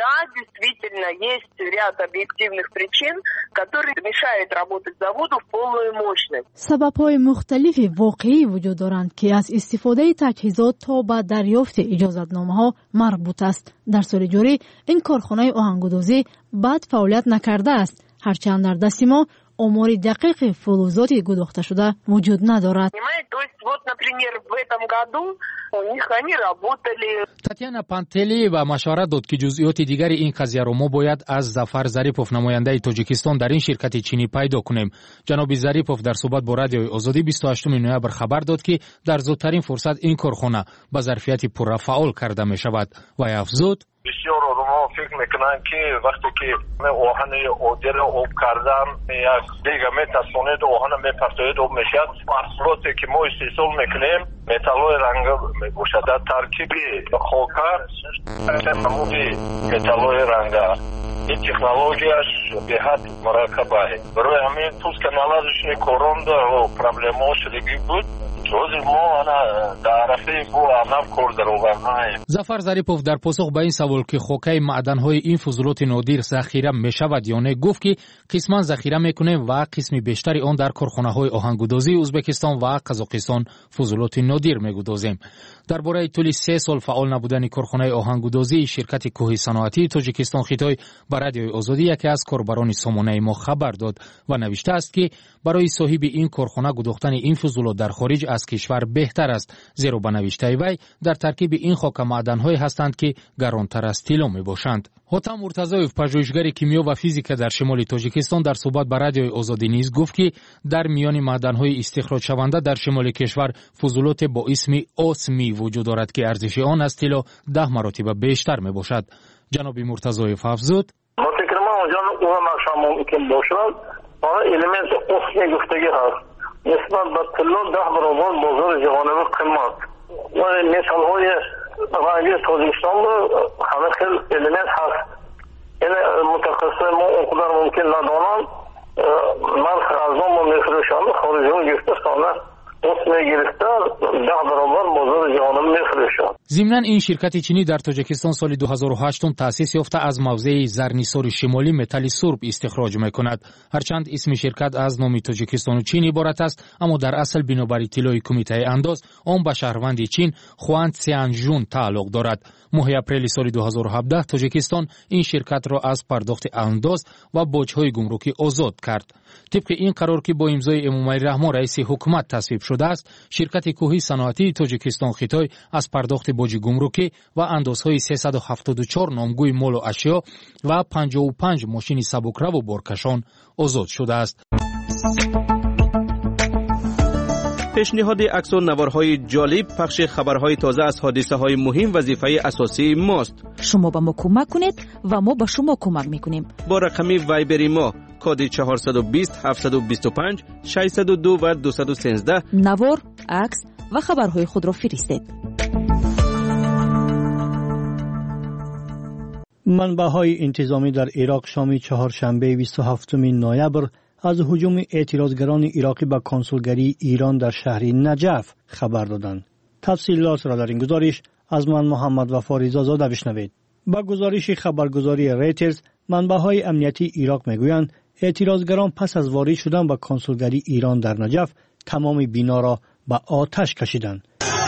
Да, действительно, есть ряд объективных причин, которые мешают работать заводу в полную мощность. سبب‌های مختلف واقعی وجود دارند که از استفاده تجهیزات تا به دریافت اجازتنامه‌ها مربوط است. در سال جاری این کارخانه آهنگودازی بد فعالیت نکرده است، هرچند در دست ما آمار دقیق فلزات گداخته شده وجود ندارد. تاتیانا پانتلی و مشورت داد که جزئیات دیگر این قضیه را ما باید از ظفر ظریفوف نماینده تاجیکستان در این شرکت چینی پیدا کنیم. جناب ظریفوف در صحبت با رادیوی آزادی بیست و هشتم نوامبر خبر داد که در زودترین فرصت این کارخانه با ظرفیت پوره فعال کرده می شود و افزود بسیار آدم‌ها فکر میکنن که وقتی که آهن عادی را آب کردن یک دیگه میترسونید آهن میپرتوید آب میشد. محصولاتی که ما استحصال میکنیم متال‌های رنگ میباشد. در ترکیب خاکر نمودی متال‌های رنگ این تکنولوژیاش به حد مرکب است. برای همین توست که نلازشنی کرونا و پرابلم‌ها شدگی بود. ظفر ظریفوف در پاسخ به این سوال که خاکه معدن‌های این فضولات نادر ذخیره می‌شود یا نه گفت که قسما ذخیره می‌کنیم و قسم بیشتری آن در کارخانه‌های آهنگودازی ازبکستان و قزاقستان فضولات نادر می‌گدازیم. درباره طول سه سال فعال نبودن کارخانه آهنگودازی شرکت کوه صنعتی تاجیکستان خیتای به رادیوی آزادی یکی از کاربران سامانه ما خبر داد و نوشته است که برای صاحب این کارخانه گداختن این فضولات در خارج از کشور بهتر است، زیرا به نوشته وی در ترکیب این خاک معدن‌های هستند که گرانتر از طلا میباشند. حاتم مرتضایف پژوهشگر کیمیا و فیزیک در شمال تاجیکستان در صحبت با رادیوی آزادی نیز گفت که در میان معدن‌های استخراج شونده در شمال کشور فضولات با اسم آسمی وجود دارد که ارزش آن از طلا ده مراتب بیشتر میباشد. جناب مرتضایف افزود ما فکر ما اونجا اون نقشه ممکن باشد آن الیمنت آسمی گفتگی هست نسبت به طلا ده برابر بازار جهانی قیمت و مثال‌های رنگی تاجیکستان همه خیلی الیمنت هست. این متخصص ما اونقدر ممکن ندانم نرخ ارزان ما میفروشند خارجیان گرفته سانه اسمی گرفته ده برابر بازار جهانی میفروشند. ضمناً این شرکت چینی در تاجیکستان سال دو هزار و هشت تأسیس یافته از موضع زرنیسار شمالی متل سرب استخراج میکند. هرچند اسم شرکت از نام تاجیکستان و چین عبارت است، اما در اصل بنابر اطلاع کمیته انداز آن به شهروند چین خوان سیانجون تعلق دارد. ماه اپریل سال دو هزار و هفده تاجیکستان این شرکت را از پرداخت انداز و باج‌های گمرکی آزاد کرد. طبق این قرار که با امضای امامعلی رحمان رئیس حکومت تصویب شده است، شرکت کوه صنعتی تاجیکستان خیتای از پرداخت باج گمرکی و اندازهای سیصد و هفتاد و چهار نامگوی مال و اشیا و پنجاه و پنج ماشین سبکرو و بارکشان آزاد شده است. پیشنهاد عکس و نوارهای جالب، پخش خبرهای تازه از حادثه های مهم وظیفه اساسی ماست. شما به ما کمک کنید و ما به شما کمک میکنیم. با رقم وایبری ما کد چهارصد و بیست هفتصد و بیست و پنج ششصد و دو و دویست و سیزده نوار، عکس و خبرهای خود را فرستید. منبع‌های انتظامی در عراق شام چهارشنبه بیست و هفتم نوامبر از هجوم اعتراضگران عراقی به کنسولگری ایران در شهر نجف خبر دادند. تفصیلات را در این گزارش از من محمد وفا رضازاده بشنوید. با گزارش خبرگزاری ریترز، منبع‌های امنیتی عراق میگویند اعتراضگران پس از وارد شدن به کنسولگری ایران در نجف تمام بنا را به آتش کشیدند.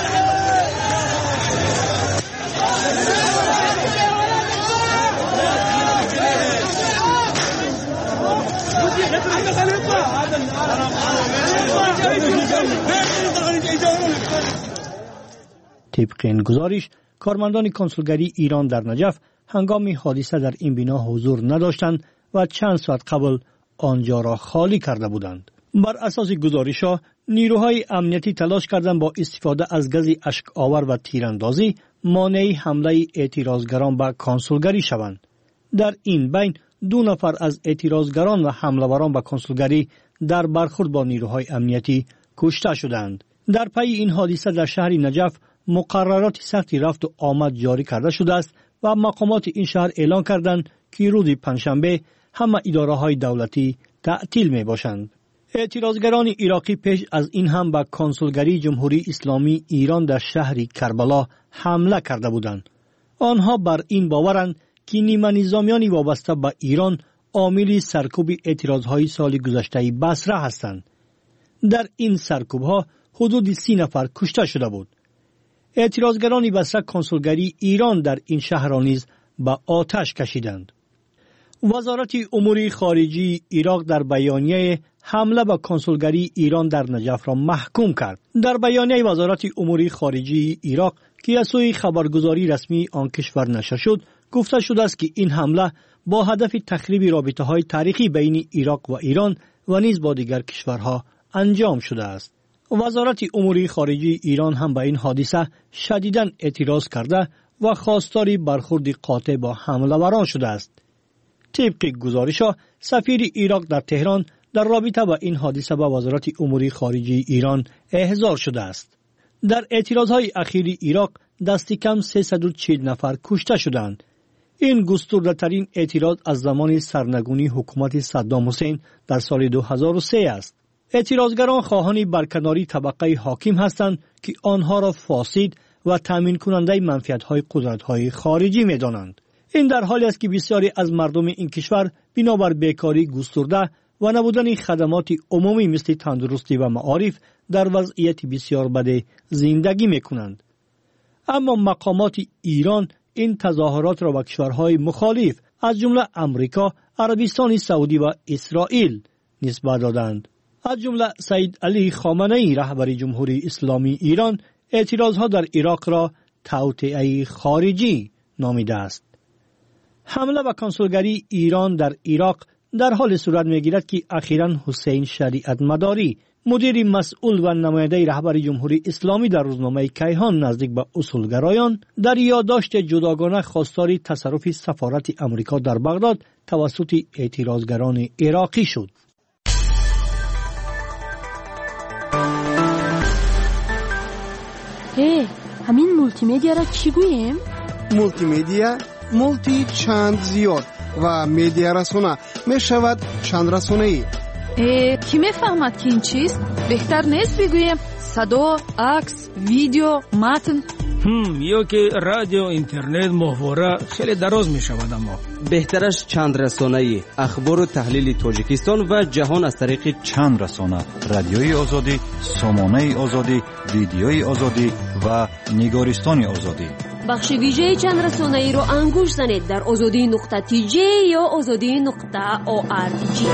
طبق این گزارش کارمندان کنسولگری ایران در نجف هنگام حادثه در این بنا حضور نداشتند و چند ساعت قبل آنجا را خالی کرده بودند. بر اساس گزارش‌ها نیروهای امنیتی تلاش کردند با استفاده از گاز اشک آور و تیراندازی مانع حمله اعتراضگران به کنسولگری شوند. در این بین دو نفر از اعتراضگران و حمله‌وران به کنسولگری در برخورد با نیروهای امنیتی کشته شدند. در پی این حادثه در شهر نجف مقررات سختی رفت و آمد جاری کرده شده است و مقامات این شهر اعلان کردند که روز پنجشنبه همه اداره‌های دولتی تعطیل می باشند. اعتراضگران عراقی پیش از این هم به کنسولگری جمهوری اسلامی ایران در شهر کربلا حمله کرده بودند. آنها بر این باورند که نیمه نظامیان وابسته به ایران عامل سرکوب اعتراضهای سال گذشته بصره هستند. در این سرکوبها حدود سی نفر کشته شده بود. اعتراضگران بصره کنسولگری ایران در این شهر را نیز به آتش کشیدند. وزارت امور خارجه عراق در بیانیه حمله به کنسولگری ایران در نجف را محکوم کرد. در بیانیه وزارت امور خارجه عراق که از سوی خبرگزاری رسمی آن کشور نشر شد، گفته شده است که این حمله با هدف تخریب رابطه‌های تاریخی بین عراق و ایران و نیز با دیگر کشورها انجام شده است. وزارت امور خارجه ایران هم به این حادثه شدیداً اعتراض کرده و خواستار برخورد قاطع با حمله‌وران شده است. طبق گزارش‌ها، سفیر عراق در تهران در رابطه با این حادثه به وزارت امور خارجه ایران احضار شده است. در اعتراضهای اخیر عراق دست کم سیصد و چهل نفر کشته شدند. این گسترده‌ترین اعتراض از زمان سرنگونی حکومت صدام حسین در سال دو هزار و سه است. اعتراضگران خواهان برکناری طبقه حاکم هستند که آنها را فاسد و تامین کننده منفعت‌های قدرت‌های خارجی می‌دانند. این در حالی است که بسیاری از مردم این کشور بنابر بیکاری گسترده و نبودن خدمات عمومی مثل تندرستی و معارف در وضعیت بسیار بد زندگی می‌کنند. اما مقامات ایران این تظاهرات را به کشورهای مخالف از جمله امریکا، عربستان سعودی و اسرائیل نسبت دادند. از جمله سید علی خامنه‌ای رهبر جمهوری اسلامی ایران اعتراضها در عراق را توطئه خارجی نامیده است. حمله به کنسولگری ایران در عراق در حال صورت می‌گیرد که اخیراً حسین شریعت مداری، مدیر مسئول و نماینده رهبر جمهوری اسلامی در روزنامه کیهان نزدیک به اصولگرایان، در یادداشت جداگانه خواستار تصرف سفارت امریکا در بغداد توسط اعتراضگران عراقی شد. ای، همین مولتی مدیا را چی گوییم؟ مولتی مدیا مولتی چند زیاد و مدیا رسانه می شود چند رسانه ای. کی می فهمد که این چیست؟ بهتر نیست بگویم صدا، عکس، ویدیو، متن. هم یا که رادیو، اینترنت، محتوا خیلی دراز می شود. اما بهترش چند رسانه‌ای، اخبار و تحلیل تاجیکستان و جهان از طریق چند رسانه: رادیوی آزادی، سامانه آزادی، ویدیوی آزادی و نگارستان آزادی. بخش ویژه چند رسانه‌ای رو انگوش زنید در آزادی نقطه تی جی یا آزادی نقطه او آر جی.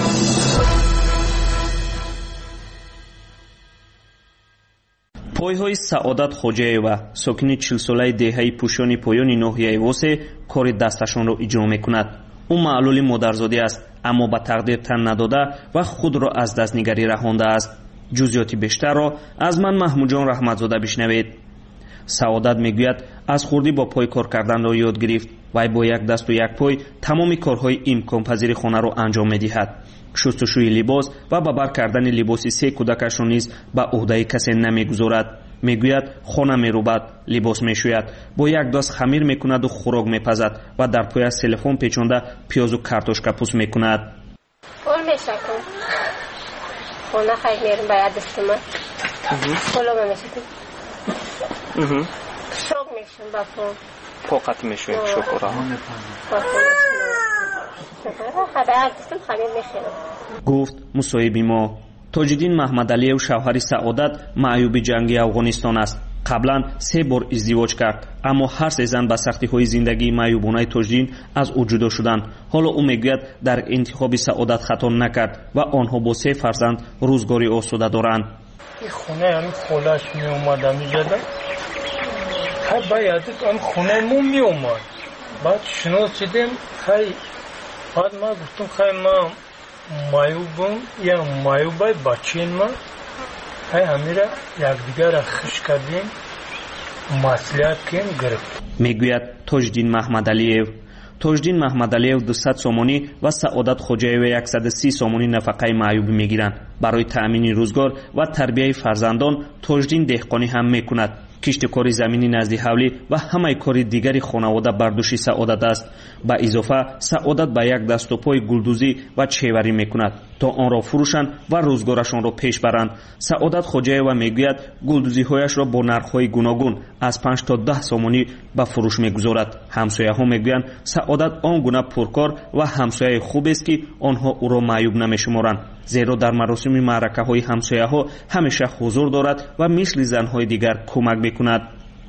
پایهای سعادت خوجایوا ساکن چهل ساله دهه پوشانی پایانی ناحیه واسه کار دستشان را اجرا میکند. او معلول مادرزاده است، اما به تقدیر تن نداده و خود را از دستنگری رهانده است. جزئیات بیشتر را از من محمود جان رحمتزاده بشنوید. سعادت میگوید از خردی با پای کار کردن را یاد گرفت. وی با یک دست و یک پای تمام کارهای امکان پذیر خانه را انجام میدهد. شستشوی لباس و به بر کردن لباس سه کودکش را نیز به عهده کسی نمیگذارد. میگوید خانه میروبد، لباس میشوید، با یک دست خمیر میکند و خوراک میپزد و در پایش تلفن پیچانده پیاز و کارتوشکا پوست میکند. اول میشکم خانه خیلی میرم باید دستم کلوم میشکم شوق میشم با پا پاقت میشویم شکر گفت مصاحبی ما. تاج‌الدین محمد علی و شوهر سعادت معیوب جنگی افغانستان است. قبلا سه بار ازدواج کرد، اما هر سه زن به سختی‌های زندگی معیوبانه تاج‌الدین از او جدا شدند. حالا او میگوید در انتخاب سعادت خطا نکرد و آنها با سه فرزند روزگاری آسوده دارند. این خونه هم خودش می اومد می‌جدا. هر باید هم خونه مو می اومد. بعد شناس دیدم خیلی بعد ما گفتم خیلی ما مایوبم یا مایوبای بچین ما خیلی همیره یک دیگر خش کردیم مسئولیت کردیم گرفت. میگوید تاج‌الدین محمد علیو. تاج‌الدین محمد علیو دویست سامانی و سعادت خوجایوا صد و سی سامانی نفقه معیوبی میگیرند. برای تأمین روزگار و تربیت فرزندان تاج‌الدین دهقانی هم میکند. киштикори замини назди ҳавлӣ ва ҳамаи кори дигари хонавода бар дӯши Саодат аст. ба изофа Саодат ба як даступои гулдузӣ ва чеварӣ мекунад то онро фурӯшанд ва рӯзгорашонро пеш баранд. Саодат Хоҷаева мегӯяд гулдузиҳояшро бо нархҳои гуногун аз панҷ то даҳ сомонӣ ба фурӯш мегузорад. ҳамсояҳо мегӯянд Саодат он гуна пуркор ва ҳамсояи хубест ки онҳо ӯро маъюб намешуморанд, зеро дар маросими маъракаҳои ҳамсояҳо ҳамеша ҳузур дорад ва мисли занҳои дигар кӯмак мекунад.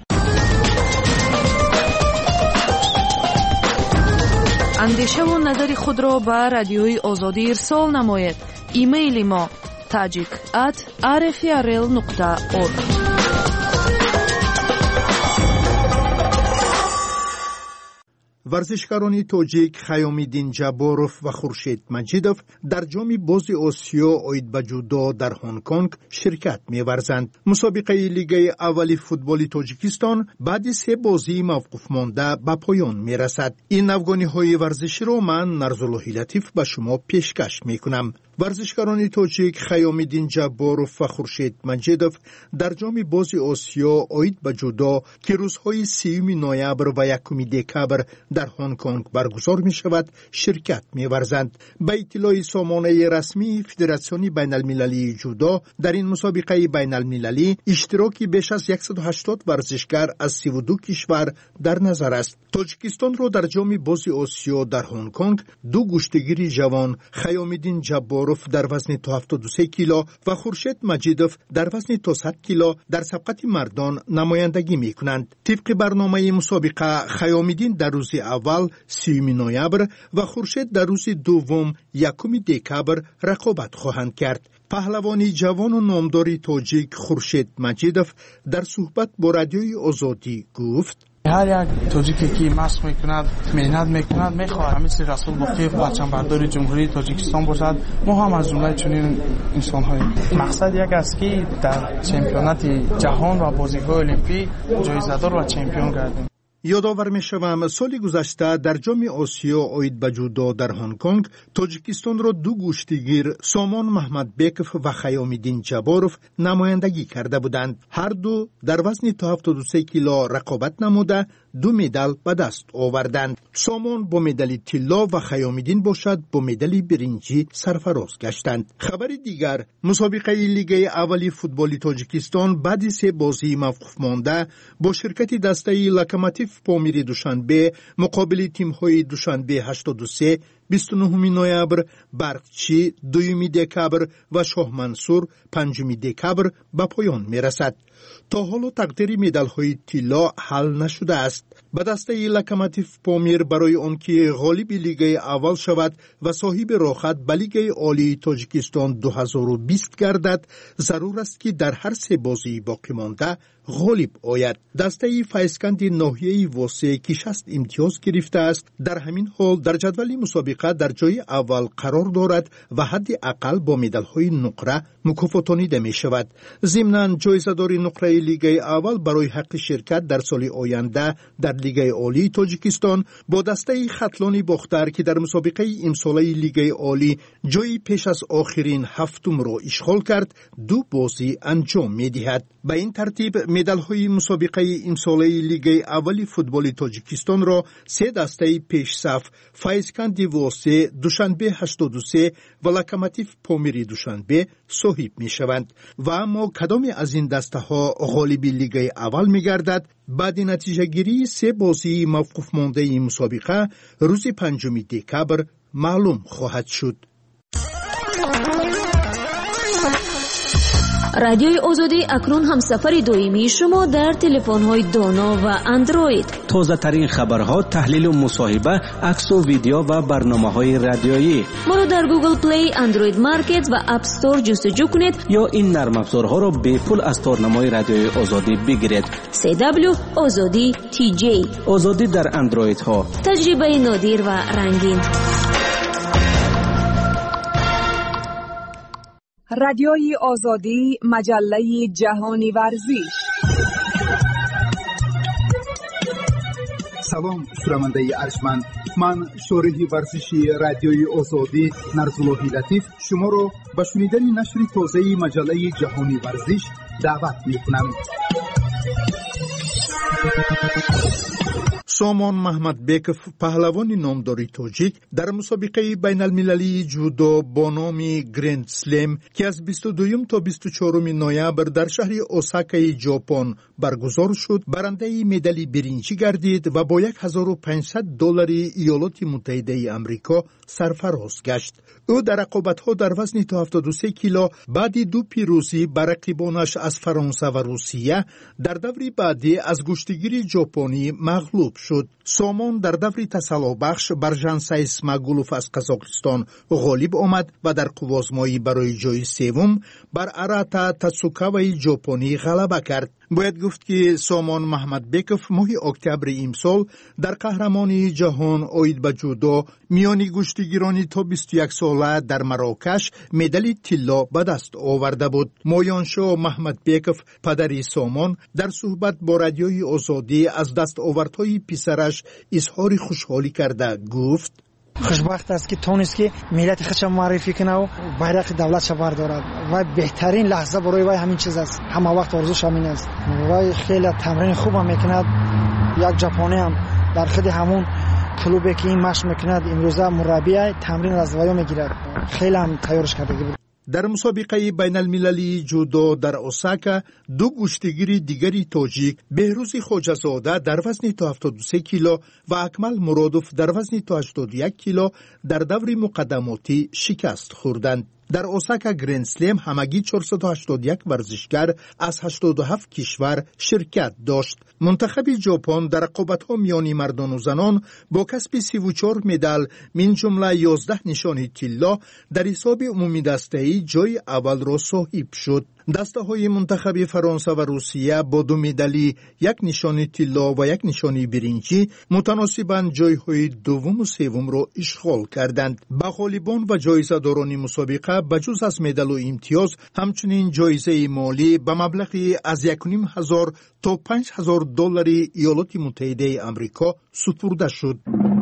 андешаву назари худро ба радиои озодӣ ирсол намоед. имейли мо tajik at r f r l nuqta org. ورزشکاران توجیک خیام‌الدین جبارов و خورشید مجیدов در جام باز آسیا آید به جودو در هنگ کنگ شرکت می‌ورزند. مسابقه لیگ اول فوتبال تاجیکستان بعد سه بازی موقوف مانده به پایان می‌رسد. این افغانی‌های ورزشی را من نرزالله لطیف به شما پیشکش می‌کنم. ورزشکاران توجیک خیام‌الدین جبارов و خورشید مجیدов در جام باز آسیا آید به جودو که روزهای سیوم نوامبر و یکم دکامبر در هنگ کنگ برگزار می شود شرکت می ورزند. به اطلاع سامانه رسمی فدراسیون بین المللی جودو در این مسابقه بین المللی اشتراکی بیش از صد و هشتاد ورزشکار از سی و دو کشور در نظر است. تاجیکستان را در جام باز آسیا در هنگ کنگ دو گشتگیر جوان خیام‌الدین جبارов در وزن تا هفتاد و سه کیلو و خورشید مجیدов در وزن تا صد کیلو در سبقت مردان نمایندگی می کنند. طبق برنامه مسابقه خیام‌الدین در روز اول سیوم نوامبر و خورشید در روز دوم یکم دکامبر رقابت خواهند کرد. پهلوانی جوان و نامدار تاجیک خورشید مجیدов در صحبت با رادیوی آزادی گفت: هر یک تاجیکی که مشق میکند، محنت میکند، میخواهد مثل رسول باقی پرچمبردار جمهوری تاجیکستان باشد. ما هم از جمله چنین انسان‌هاییم. مقصد یک است که در چمپیونات جهان و بازی‌های المپیک جایزه‌دار و چمپیون گردیم. یادآور می‌شوم سال گذشته در جام آسیا آید به جودو در هنگ کنگ تاجیکستان را دو گشتگیر سامان محمدبکov و خیام‌الدین جبارov نمایندگی کرده بودند. هر دو در وزن تا هفتاد و سه کیلو رقابت نموده دو مدال به دست آوردند. سامان با مدال طلا و خیام‌الدین باشد با مدال برنجی سرفراز گشتند. خبر دیگر مسابقه لیگ اول فوتبال تاجیکستان بعد سه بازی موقوف مانده با شرکت دسته لوکوموتیو پامیر دوشنبه مقابل تیم‌های دوشنبه هشتاد و سه، بیست و نه نوامبر، برقچی دوم دکامبر و شاه منصور پنجم دکامبر به پایان می‌رسد. تا حالا تقدیر مدال‌های طلا حل نشده است. به دسته لوکوموتیو پامیر برای آنکه غالب لیگ اول شود و صاحب راحت به لیگ عالی تاجیکستان دو هزار و بیست گردد، ضرور است که در هر سه بازی باقی مانده غالب آید. دسته فایزکند ناحیه واسه که شصت امتیاز گرفته است، در همین حال در جدول مسابقه در جای اول قرار دارد و حد اقل با مدال‌های نقره مکافاتانیده می شود. ضمناً جایزه‌دار نقره لیگ اول برای حق شرکت در سال آینده در لیگ عالی تاجیکستان با دسته خطلان باختر که در مسابقه امساله لیگ عالی جای پیش از آخرین هفتم را اشغال کرد دو بازی انجام می دهد. به این ترتیب مدال‌های مسابقه امساله لیگ اول فوتبال تاجیکستان را سه دسته پیش صف فایزکند واسه دوشنبه هشتاد و سه و لوکوموتیو پامیر دوشنبه صاحب می شوند. و اما کدام از این دسته ها غالب لیگ اول می گردد؟ بعد نتیجه گیری سه بازی موقوف مانده این مسابقه روز پنجم دکامبر معلوم خواهد شد. رادیوی آزادی اکنون همسفر دائمی شما در تلفن‌های دانا و اندروید. تازه ترین خبرها، تحلیل و مصاحبه، عکس و ویدیو و برنامه‌های رادیویی. ما را در گوگل پلی، اندروید مارکت و اپ استور جستجو کنید یا این نرم افزارها را به پول از تارنمای رادیوی آزادی بگیرید. سی دبلیو آزادی تی جی. آزادی در اندروید ها. تجربه نادر و رنگین. رادیوی آزادی، مجله جهانی ورزش. سلام شنونده ارجمند، من شارح ورزشی رادیوی آزادی نرزالله لطیف شما را به شنیدن نشر تازه مجله جهانی ورزش دعوت می‌کنم. سامان محمدبکов پهلوان نامداری تاجیک در مسابقه بین المللی جودو با نام گرند سلم که از بیست و دو تا بیست و چهار نوامبر در شهر اوساکای ژاپن برگزار شد برنده مدال برنجی گردید و با هزار و پانصد دلار ایالات متحده آمریکا سرفراز گشت. او در رقابت‌ها در وزن تا هفتاد و سه کیلو بعد دو پیروزی بر رقیبانش از فرانسه و روسیه در دور بعدی از گشتگیر ژاپنی مغلوب شد. سامان در دور تسلا بخش بر ژانسای اسماگولوف از قزاقستان غالب آمد و در قوازمایی برای جای سوم بر اراتا تاتسوکاوای ژاپنی غلبه کرد. باید گفت که سامان محمدبکов ماه اکتبر امسال در قهرمانی جهان اوید به جودو میانی گشتگیران تا بیست و یک ساله در مراکش مدال طلا به دست آورده بود. مایانشاه محمدبکov پدر سامان در صحبت با رادیوی آزادی از دستاوردهای پسرش اظهار خوشحالی کرده گفت: خوشبخت است که تونست که ملت خودش معرفی کنه و بیرق دولتش بردارد و بهترین لحظه برای وی همین چیز است. همه وقت آرزوش همین است. وی خیلی تمرین خوب هم میکند. یک ژاپنی هم در خود همون کلوبی که این مشق میکند امروزه مربی تمرین از وی میگیرد. خیلی هم تیارش کرده بود. در مسابقه بین المللی جودو در اوساکا دو گشتگیر دیگری تاجیک بهروز خواجه‌زاده در وزن تا هفتاد و سه کیلو و اکمل مرادوف در وزن تا هشتاد و یک کیلو در دور مقدماتی شکست خوردند. در اوساکا گرند سلم همگی چهارصد و هشتاد و یک ورزشگر از هشتاد و هفت کشور شرکت داشت. منتخب ژاپن در رقابت‌ها میان مردان و زنان با کسب سی و چهار مدال من جمله یازده نشان طلا در حساب عمومی دسته‌ای جای اول را صاحب شد. دسته‌های منتخب فرانسه و روسیه با دو مدالی، یک نشان طلا و یک نشان برنجی متناسباً جای‌های دوم و سوم را اشغال کردند. به غالبان و جایزه‌داران مسابقه بجز از مدال و امتیاز همچنین جایزه مالی به مبلغی از یک و نیم هزار تا پنج هزار دلار ایالات متحده آمریکا سپرده شد.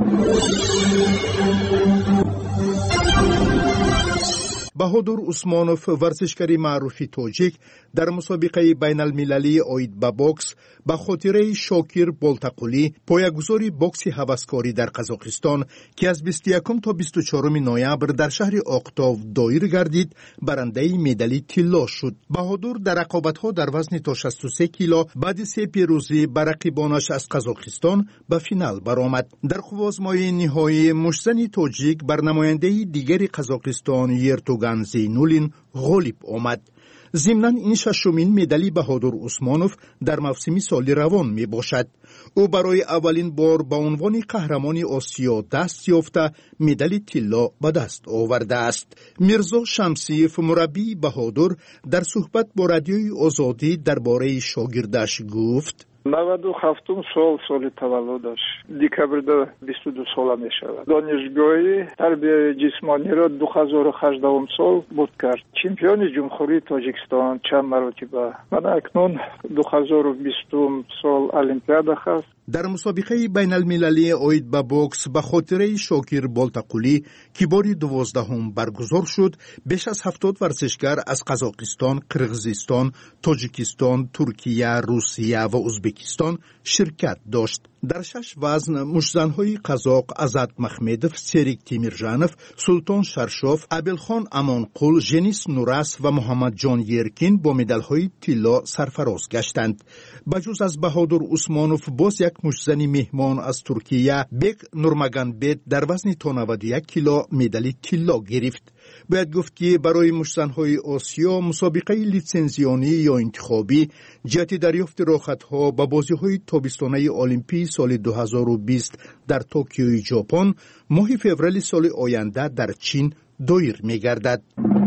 بهادر عثمانوف ورزشکار معروف تاجیک در مسابقه بین المللی اوید به بوکس به خاطره شاکر بولتاقولی پایه‌گذار بوکس هوسکاری در قزاقستان که از بیست و یک تا بیست و چهار نوامبر در شهر اقتاو دایر گردید برنده مدال طلا شد. بهادر در رقابت‌ها در وزن تا شصت و سه کیلو بعد سه پیروزی بر رقیبانش از قزاقستان به فینال برآمد. در قوازمای نهایی مشزن تاجیک بر نماینده دیگر قزاقستان یرتوگان زینولین غالب آمد. ضمناً این ششمین مدال بهادر عثمانوف در موسم سال روان می باشد. او برای اولین بار به عنوان قهرمان آسیا دست یافته مدال طلا به دست آورده است. میرزا شمسیف مربی بهادر در صحبت با رادیوی آزادی درباره شاگردش گفت: نود و هفتم سال سال تولدش دکبر بیست و دو ساله می شود. دانشگاهی تربیت جسمانی را دو هزار و هجده سال بود کرد. چمپیون جمهوری تاجیکستان چند مرتبه. من اکنون دو هزار و بیست سال المپیادا هست. در مسابقه بین المللی اوید به بوکس به خاطره شاکر بولتاقولی که بار دوازدهم برگزار شد بیش از هفتاد ورزشگر از قزاقستان، قرغیزستان، تاجیکستان، ترکیه، روسیه و ازبکستان شرکت داشت. در شش وزن مشزن‌های قزاق ازاد مخمدوف، سریک تیمیرجانوف، سلطان شرشوف، ابلخان امانقول، ژنیس نورس و محمد جان یرکین با مدال‌های طلا سرفراز گشتند. بجز از بهادر عثمانوف باز یک مشزن مهمان از ترکیه بک نورمگانبت در وزن تا نود و یک کیلو مدال طلا گرفت. باید گفت که برای مشزن‌های آسیا مسابقه لیسنزیانی یا انتخابی جهت دریافت راحت‌ها به بازی‌های تابستانه المپی سال دو هزار و بیست در توکیو ژاپن ماه فوریه سال آینده در چین دایر می‌گردد.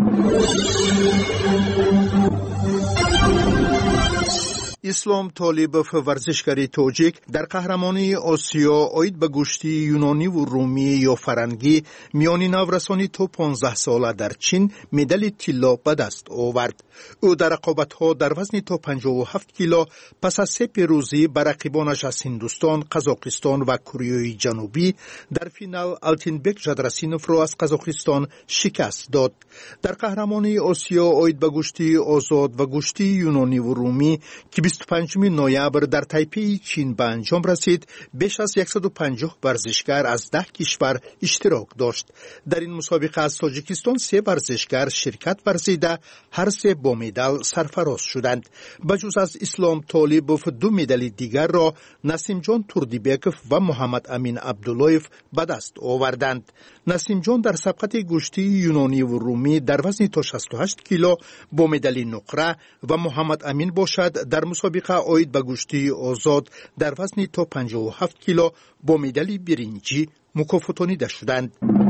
اسلام طالبوف ورزشکار تاجیک در قهرمانی آسیا اوید به گشتی یونانی و رومی یا فرنگی میانی نورسانی تا پانزده ساله در چین مدال طلا به دست آورد. او در رقابت‌ها در وزن تا پنجاه و هفت کیلو پس از سه پیروزی بر رقیبانش از هندوستان، قزاقستان و کره جنوبی در فینال آلتینبک ژدرسینوف را از قزاقستان شکست داد. در قهرمانی آسیا اوید به گشتی آزاد و گشتی یونانی و رومی که بیست و پنجم نوامبر در تایپی چین به انجام رسید، بیش از صد و پنجاه ورزشکار از ده کشور اشتراک داشت. در این مسابقه از تاجیکستان سه ورزشکار شرکت ورزیده، هر سه با مدال سرفراز شدند. بجز از اسلام طالبوف دو مدال دیگر را نسیم جان توردیبکوف و محمد امین عبداللهیف به دست آوردند. نسیم جان در سبقت گشتی یونانی و رومی در وزن تا شصت و هشت کیلو با مدال نقره و محمد امین باشد در مسابقه اوید به گشتی آزاد در وزن تا پنجاه و هفت کیلو با مدال برنجی مکافاتانیده شدند.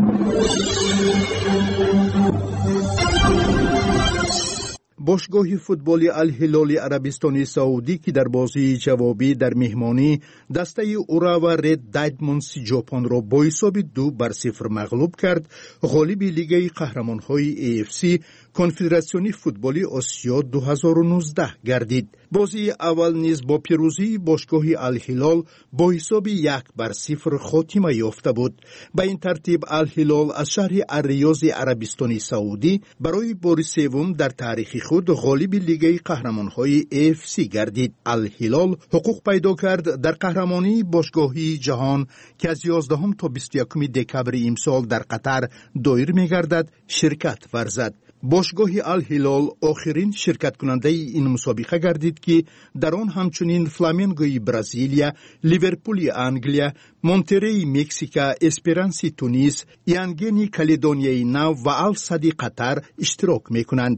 باشگاه فوتبال الهلال عربستان سعودی که در بازی جوابی در مهمانی دسته اورا و رد دایموندز ژاپن را با حساب دو بر صفر مغلوب کرد، غالب لیگ قهرمان‌های ای اف سی کنفدراسیون فوتبال آسیا دو هزار و نوزده گردید. بازی اول نیز با پیروزی باشگاه الهلال با حساب یک بر صفر خاتمه یافته بود. به این ترتیب الهلال از شهر الریاض عربستان سعودی برای بار سوم در تاریخ خود غالب لیگ قهرمان‌های ای اف سی گردید. الهلال حقوق پیدا کرد در قهرمانی باشگاهی جهان که از یازدهم تا بیست و یکم دکامبر امسال در قطر دایر می‌گردد شرکت ورزد. باشگاه الهلال آخرین شرکت کننده این مسابقه گردید که در آن همچنین فلامنگوی برزیلیا، لیورپول انگلیا، مونتری مکزیکا، اسپرانسی تونیس، یانگنی کالدونیای نو و السادی قطر اشتراک میکنند.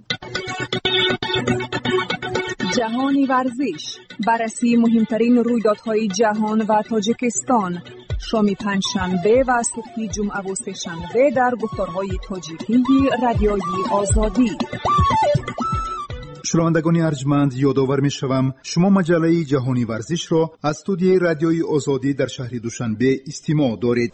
جهانی ورزش، بررسی مهمترین رویدادهای جهان و تاجیکستان، شام پنجشنبه و صبح جمعه و سه‌شنبه در گفتارهای تاجیکی رادیوی آزادی. شنوندگان ارجمند، یادآور می‌شوم شما مجله جهانی ورزش را از استودیوی رادیوی آزادی در شهر دوشنبه استماع دارید.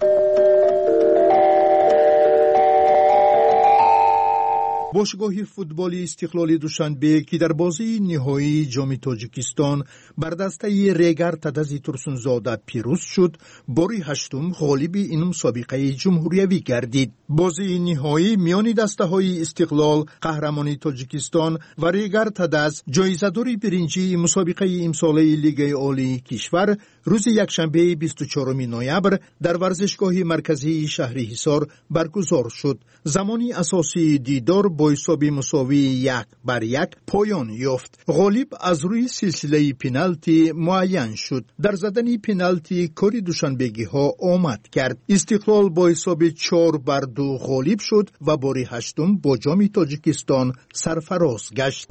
باشگاه فوتبال استقلال دوشنبه که در بازی نهایی جام تاجیکستان بر دسته ریگر تدزی ترسونزاده پیروز شد، باری هشتم غالب این مسابقه جمهوریوی گردید. بازی نهایی میان دسته های استقلال، قهرمانی تاجیکستان و ریگر تدز، جایزه‌دار برنجی مسابقه امساله لیگ عالی کشور، روز یکشنبه بیست و چهارم نوامبر در ورزشگاه مرکزی شهر حصار برگزار شد. زمانی اساسی دیدار با حساب مساوی یک بر یک پایان یافت. غالب از روی سلسله پنالتی معین شد. در زدن پنالتی کاری دوشنبگی ها آمد کرد. استقلال با حساب چهار بر دو غالب شد و باری هشتم با جام تاجیکستان سرفراز گشت.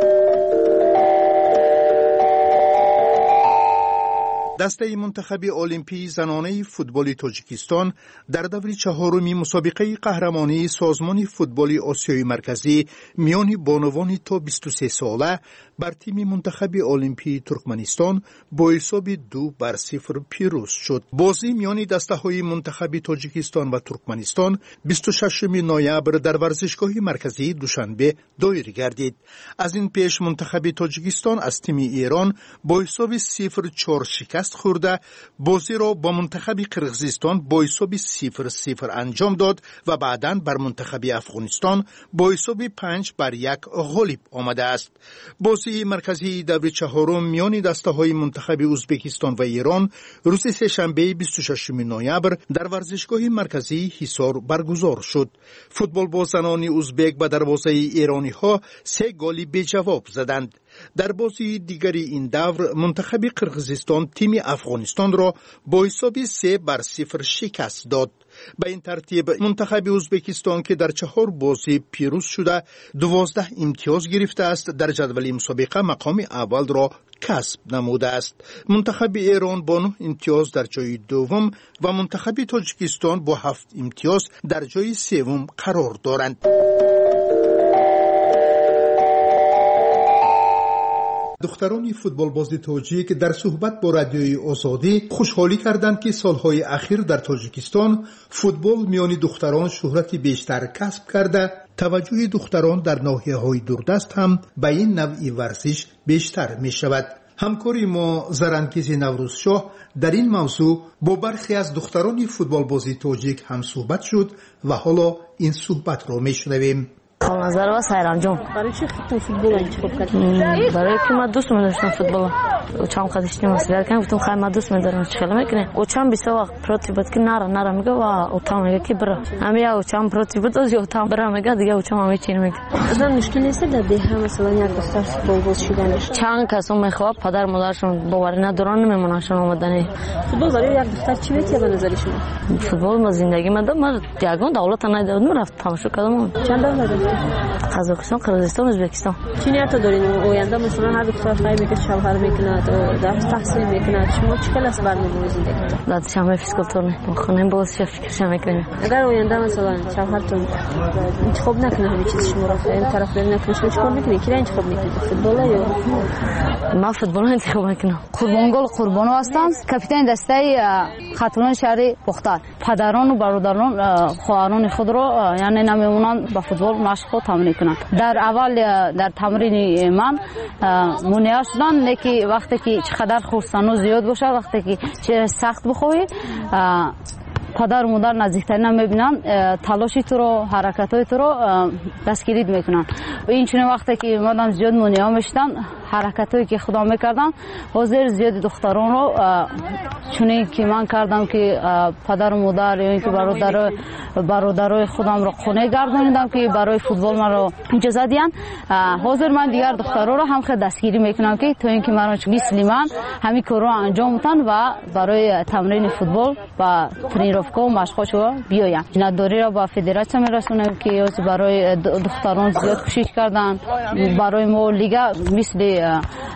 دسته منتخب المپی زنانه فوتبال تاجیکستان در دور چهارمی مسابقه قهرمانی سازمان فوتبال آسیای مرکزی میان بانوان تا بیست و سه ساله بر تیم منتخب المپی ترکمنستان با حساب دو بر صفر پیروز شد. بازی میان دسته های منتخب تاجیکستان و ترکمنستان بیست و ششم نوامبر در ورزشگاه مرکزی دوشنبه دایر گردید. از این پیش منتخب تاجیکستان از تیم ایران با حساب صفر چهار شکست خورده، بازی را با منتخب قرقیزستان با حساب صفر صفر انجام داد و بعداً بر منتخب افغانستان با حساب پنج بر یک غالب آمده است. بازی مرکزی دور چهارم میان دسته های منتخب ازبکستان و ایران روز سه‌شنبه بیست و ششم نوامبر در ورزشگاه مرکزی حصار برگزار شد. فوتبال بازنان ازبک به دروازه ایرانی ها سه گل به جواب زدند. در بازی دیگری این دور منتخب قرقیزستان تیم افغانستان را با حساب سه بر صفر شکست داد. به این ترتیب منتخب ازبکستان که در چهار بازی پیروز شده دوازده امتیاز گرفته است، در جدول مسابقه مقام اول را کسب نموده است. منتخب ایران با نه امتیاز در جای دوم و منتخب تاجیکستان با هفت امتیاز در جای سوم قرار دارند. دختران فوتبال باز تاجیک در صحبت با رادیوی آزادی خوشحالی کردند که سالهای اخیر در تاجیکستان فوتبال میان دختران شهرت بیشتر کسب کرده، توجه دختران در ناحیه‌های دوردست هم به این نوع ورزش بیشتر می شود. همکاری ما زرانکیز نوروزشاه در این موضوع با برخی از دختران فوتبال بازی تاجیک هم صحبت شد و حالا این صحبت را می شنویم. خالنظر و سیرانجام. برای چی خودتون فوتبال انتخاب کردید؟ برای که من دوست می‌داشتم فوتبال. اوچام خودش نمی‌سواد کردم گفتم خیلی من دوست می‌دارم چیکار می‌کنه. اوچام بیست وقت پروتی بود که نرا نرا میگه و اوتام میگه که برو. همین اوچام پروتی بود از اوتام برام میگه دیگه اوچام همین چی نمیگه. اصلا مشکل نیست در ده مثلا یک دختر فوتبال باز شدنش. چند کسا میخواد پدر مادرشون باور ندارن نمیمونن اومدن. فوتبال برای یک دختر چی میتونه به نظر شما؟ فوتبال ما زندگی من من یگان دولت ندادم رفت تماشا کردم. چند دولت دارید؟ قزاقستان، قرقیزستان، ازبکستان. چی نیت دارین آینده مثلا هر دختر خواهی میگه شوهر میکنه در تحصیل میکنه شما چه کلاس برنامه زندگی؟ در شهر فیزیکالتورنه با خانم باز فکرش میکنه. اگر آینده مثلا شوهرتون انتخاب نکنه همین چیز شما را این طرف دارین نکنه شما چیکار میکنید؟ کی را انتخاب میکنید؟ فوتبال یا من فوتبال انتخاب میکنم. قربانگل قربانو هستم کاپیتان دسته خاتونان شهر بختار. پدران و برادران خواهران خود را یعنی نمیمونن با فوتبال مشق و تمرین کنند. در اول در تمرین من مونیا شدن لیکن وقتی که چقدر خستانو زیاد باشه وقتی که سخت بخوی پدر و مادر نزدیکترین میبینن تلاشی تو رو حرکتای تو رو دستگیری میکنن و این چنین وقتی که مادام زیاد مونیا میشدن حرکتایی که خدا میکردن حاضر زیاد دختران رو چنین که من کردم که پدر و مادر یا اینکه برادر برادرای خودم رو خونه گردوندم که برای فوتبال من رو اجازه دادن حاضر من دیگر دختران رو هم خود دستگیری میکنم که تو اینکه من مثل من همین کار رو انجام بدن و برای تمرین فوتبال و ترینروفکا و مشقاشو بیایم. نداری را با فدراسیون میرسونم که برای دختران زیاد کوشش کردن برای ما لیگ مثل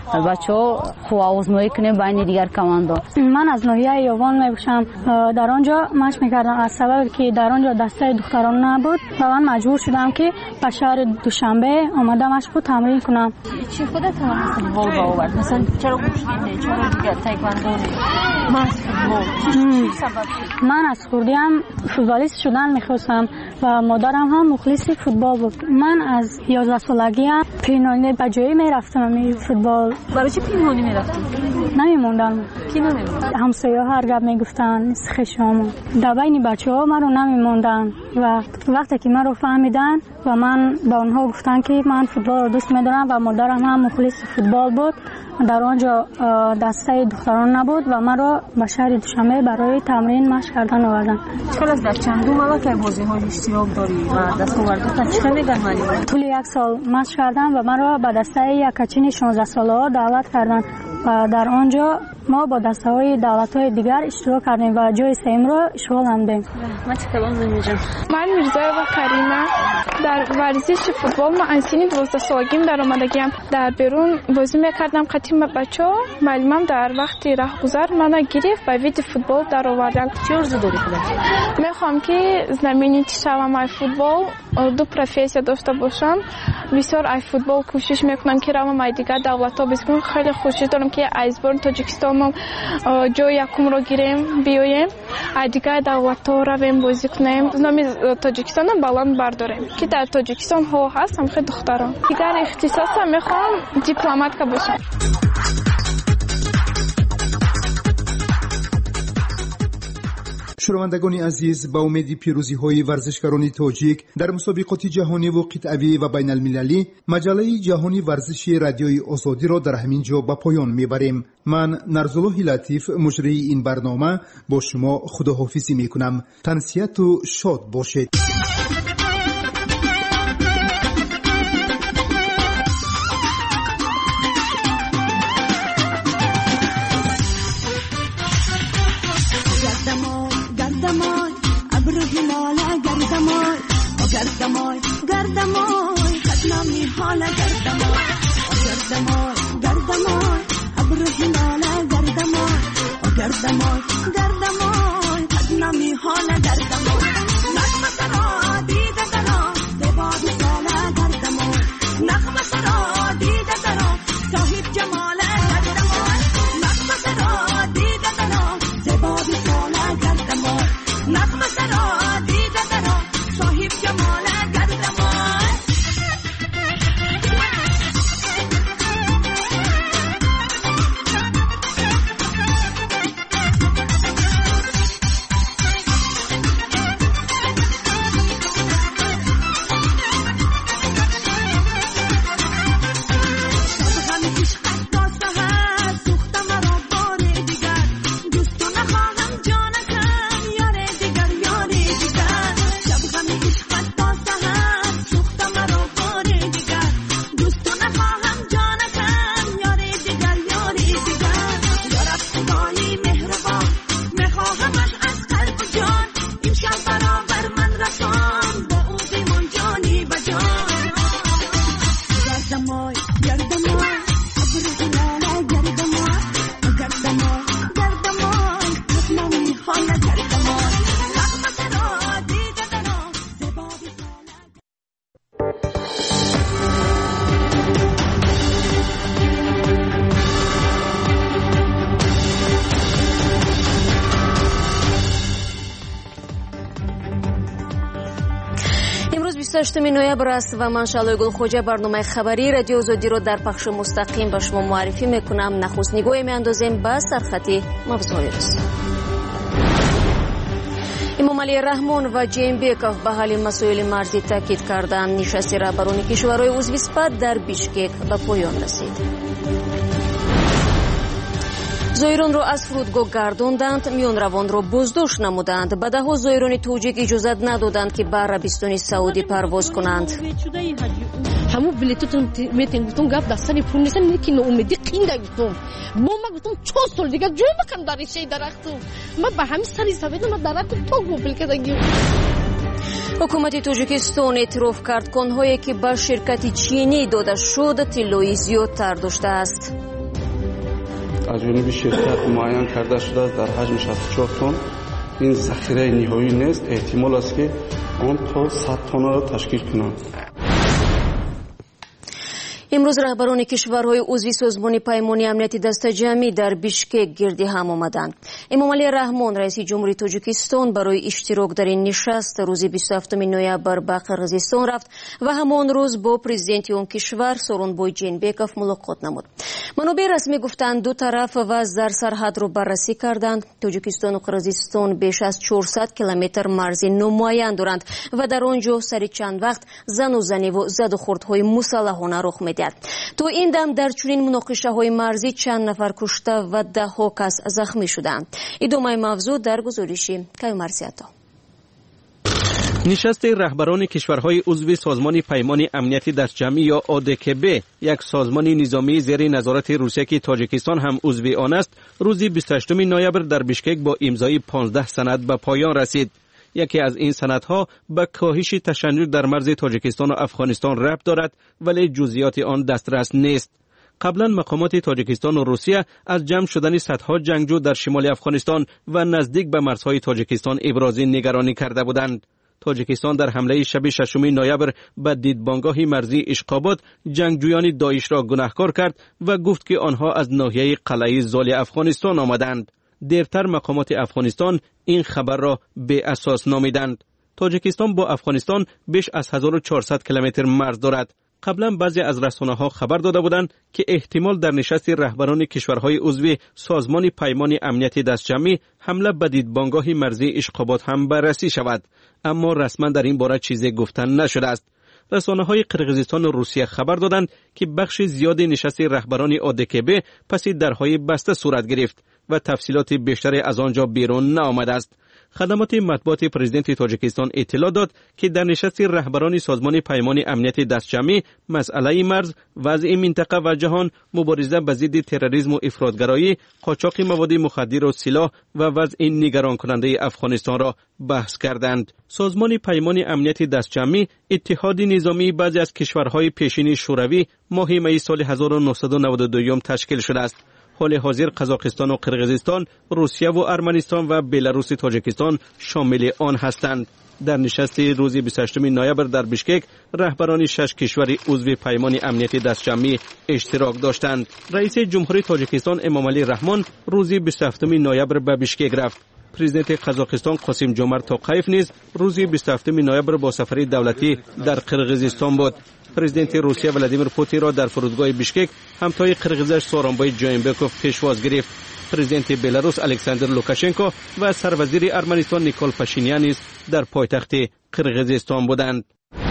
بچه‌ها خوب آزمایی کنیم بین دیگر کماندو. من از ناحیه یوان میباشم در آنجا مشق میکردم از سبب که در آنجا دسته دختران نبود و من مجبور شدم که به شهر دوشنبه آمدم مشق و تمرین کنم. چی خودت فوتبال با آورد؟ مثلا چرا گوشتی چرا دیگه تایکواندو من فوتبال چی سبب؟ من از خوردیم فوتبالیست شدن میخواستم و مادرم هم مخلص فوتبال بود. من از یازده سالگی پینانی به جایی میرفتم می فوتبال. برای چی پینانی میرفتم؟ نمیموندم. کی نمیموند؟ همسایه ها هر گپ میگفتن خشام. در بین بچه‌ها من رو نمیموندن و وقتی که من رو فهمیدن و من به اونها گفتن که من فوتبال رو دوست میدارم و مادرم هم مخلص فوتبال بود در آنجا دسته دختران نبود و من رو به شهر دوشنبه برای تمرین مشق کردن آوردن. چقدر از در چندم مواقع بازی‌های اشتراک داری و دستاوردات چه میگن معلومه؟ طول یک سال مشق کردم و من رو به دسته یکاچین شانزده ساله دعوت کردن و در آنجا ما با دسته‌های دولت‌های دیگر اشتراک کردیم و جای سیم رو اشغال نمودیم. من چطور نمی‌جم؟ من میرزا و کریمه در ورزش فوتبال ما از سن دوازده سالگیم در آمدگیم در بیرون بازی می‌کردم قدیم بچه‌ها معلمم در وقت راهگذر منو گرفت و وید فوتبال در آوردن. چه ارزو داری خودت؟ می‌خوام که знаменитý شوم ای فوتبال دو پروفسیا داشته باشم. بسیار ای فوتبال کوشش می‌کنم که روم ای دیگر دولت‌ها بسیار خیلی خوشی دارم که از بر تاجیکستان ما جای یکم رو گیریم بیایم دیگه دولت‌ها رویم بازی کنیم نام تاجیکستان بالا برداریم که در تاجیکستان ها هست هم خیلی دختران دیگر اختصاصم میخوام دیپلمات که باشم. شنوندگان عزیز با امید پیروزی های ورزشکاران تاجیک در مسابقات جهانی و قطعی و بین المللی مجله جهانی ورزشی رادیوی آزادی را در همین جا به پایان میبریم. من نرزالله لطیف مجری این برنامه با شما خداحافظی میکنم. تنسیت و شاد باشید. گردمای گردمای خدنامی حالا گردمای گردمای گردمای ابرو هلالا گردمای گردمای گردمای خدنامی حالا گردمای نغمه سرا دیده درا دباد سالا گردمای نغمه سرا دیده درا صاحب جمال گردمای نغمه سرا دیده درا دباد سالا گردمای نغمه سرا دیده درا صاحب جمال بیست و هشتم نوامبر است و من شعله گلخوجه برنامه خبری رادیو آزادی رو در پخش مستقیم به شما معرفی میکنم. نخست نگاهی میاندازیم به سرخط موضوعات روز. امام علی رحمان و جیمبکوف به حل مسائل مرزی تاکید کردند. نشست رهبران کشورهای عضو اسپات در بیشکک به پایان رسید. زایران را از فرودگاه گرداندند، میان روان را بازداشت نمودند. به دهها زایران توجیک اجازت ندادند که به عربستان سعودی پرواز کنند. همون بلیتتون میتین گفتم گفت دستانی پول نیستن نیکی ناامیدی قینده گفتم با ما گفتم چهار سال دیگه جو بکن در شی درختم ما به همین سری سوید ما درخت تو گوبل کردگی. حکومت تاجیکستان اعتراف کرد کنهایی که به شرکت چینی داده شد طلای زیادتر داشته است. از جانب شرکت معین کرده شده است در حجم شصت و چهار تن. این ذخیره نهایی نیست، احتمال است که آن تا صد تن را تشکیل کنند. امروز رهبران کشورهای عضو سازمان پیمان امنیت دست جمعی در بیشکک گرد هم آمدند. امام علی رحمان رئیس جمهوری تاجیکستان برای اشتراک در این نشست روز بیست و هفتم نوامبر به قرقیزستان رفت و همان روز با پرزیدنت آن کشور سورونبای جینبکوف ملاقات نمود. منابع رسمی گفتند دو طرف وضع در سرحد را بررسی کردند. تاجیکستان و قرقیزستان بیش از چهارصد کیلومتر مرز نامعین دارند و در آنجا سر چند وقت زن و زنی و زد و خوردهای مسلحانه رخ می‌دهد. تو این دم در چنین مناقشه های مرزی چند نفر کشته و ده ها کس زخمی شدند. ادامه موضوع در گزارش کیومرسیاتا. نشست رهبران کشورهای عضو سازمان پیمان امنیت دست جمعی یا او دی کی بی، یک سازمان نظامی زیر نظارت روسیه که تاجیکستان هم عضو آن است، روز بیست و هشتم نوامبر در بیشکک با امضای پانزده سند به پایان رسید. یکی از این سندها به کاهش تشنج در مرز تاجیکستان و افغانستان ربط دارد ولی جزئیات آن دسترس نیست. قبلا مقامات تاجیکستان و روسیه از جمع شدن صدها جنگجو در شمال افغانستان و نزدیک به مرزهای تاجیکستان ابراز نگرانی کرده بودند. تاجیکستان در حمله شب ششم نوامبر به دیدبانگاه مرزی اشقاباد جنگجویان داعش را گناهکار کرد و گفت که آنها از ناحیه قلعه زال افغانستان آمدند. دیرتر مقامات افغانستان این خبر را بی اساس نامیدند. تاجیکستان با افغانستان بیش از هزار و چهارصد کیلومتر مرز دارد. قبلا بعضی از رسانه‌ها خبر داده بودند که احتمال در نشست رهبران کشورهای عضو سازمان پیمان امنیت دست جمعی حمله به دیدبانگاه مرزی اشقاباد هم بررسی شود، اما رسما در این باره چیزی گفتن نشده است. رسانه‌های قرقیزستان و روسیه خبر دادند که بخش زیادی نشست رهبران او دی کی بی پس درهای بسته صورت گرفت و تفصیلات بیشتری از آنجا بیرون نآمده است. خدمات مطبوعات پرزیدنت تاجیکستان اطلاع داد که در نشست رهبران سازمان پیمان امنیت دست جمعی مسئله مرز، وضع منطقه و جهان، مبارزه با ضد تروریسم و افراطگرایی، قاچاق مواد مخدر و سلاح و وضع نگران کننده افغانستان را بحث کردند. سازمان پیمان امنیت دست جمعی اتحاد نظامی بعضی از کشورهای پیشین شوروی ماه می سال هزار و نهصد و نود و دو تشکیل شده است. حال حاضر قزاقستان و قرقیزستان، روسیه و ارمنستان و بلاروس تاجیکستان شامل آن هستند. در نشست روز بیست و هشتم نوامبر در بیشکک رهبران شش کشور عضو پیمان امنیت دست جمعی اشتراک داشتند. رئیس جمهوری تاجیکستان امام علی رحمان روز بیست و هفتم نوامبر به بیشکک رفت. پرزیدنت قزاقستان قاسم جومرت توقیف نیز روز بیست و هفتم نوامبر با سفر دولتی در قرقیزستان بود. پرزیدنت روسیه ولادیمیر پوتین را در فرودگاه بیشکک همتای قرقیزش سورونبای جینبکوف پیشواز گرفت. پرزیدنت بلاروس الکساندر لوکاشنکو و سروزیر ارمنستان نیکول پاشینیان نیز در پایتخت قرقیزستان بودند.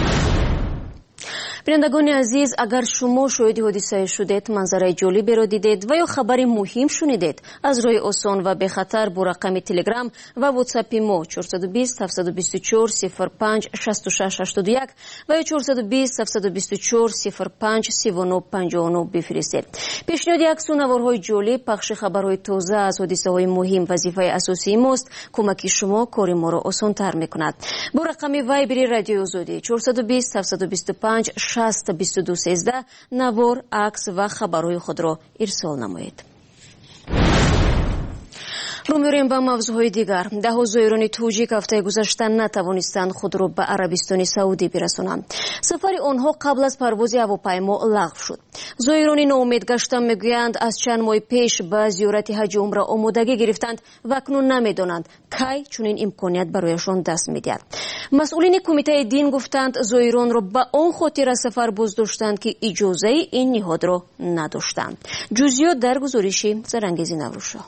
بینندگان عزیز، اگر شما شاهد حادثه شدید، منظره جالبی را دیدید و یا خبری مهم شنیدید، از راه آسان و به خطر با رقم تلگرام و واتساپ ما چهارصد و بیست هفتصد و بیست و چهار صفر پنج شصت و شش هشتاد و یک و یا چهارصد و بیست هفتصد و بیست و چهار صفر پنج سی و نه پنجاه و نه بفرستید. پیشنهاد عکس و نوارهای جالب، پخش خبرهای تازه از حادثه های مهم وظیفه اساسی ماست. کمک شما کار ما را آسان تر میکند. با رقم وایبر رادیو آزادی چهارصد و بیست هفتصد و بیست و پنج شصت بیست و دو سیزده نوار، عکس و خبرهای خود را ارسال نمایید. رو می‌ریم با موضوعهای دیگر. ده زایران توجیک هفته گذشته نتوانستند خود را به عربستان سعودی برسانند. سفر آنها قبل از پرواز هواپیما لغو شد. زایران ناامید گشته میگویند از چند ماه پیش به زیارت حج عمره آمادگی گرفتند و اکنون نمیدانند کی چنین امکانیت برایشان دست می‌دهد. مسئولین کمیته دین گفتند زایران را به آن خاطر سفر بازداشتند که اجازه این نهاد را نداشتند. جزئیات در گزارش زرنگیز نوروشا.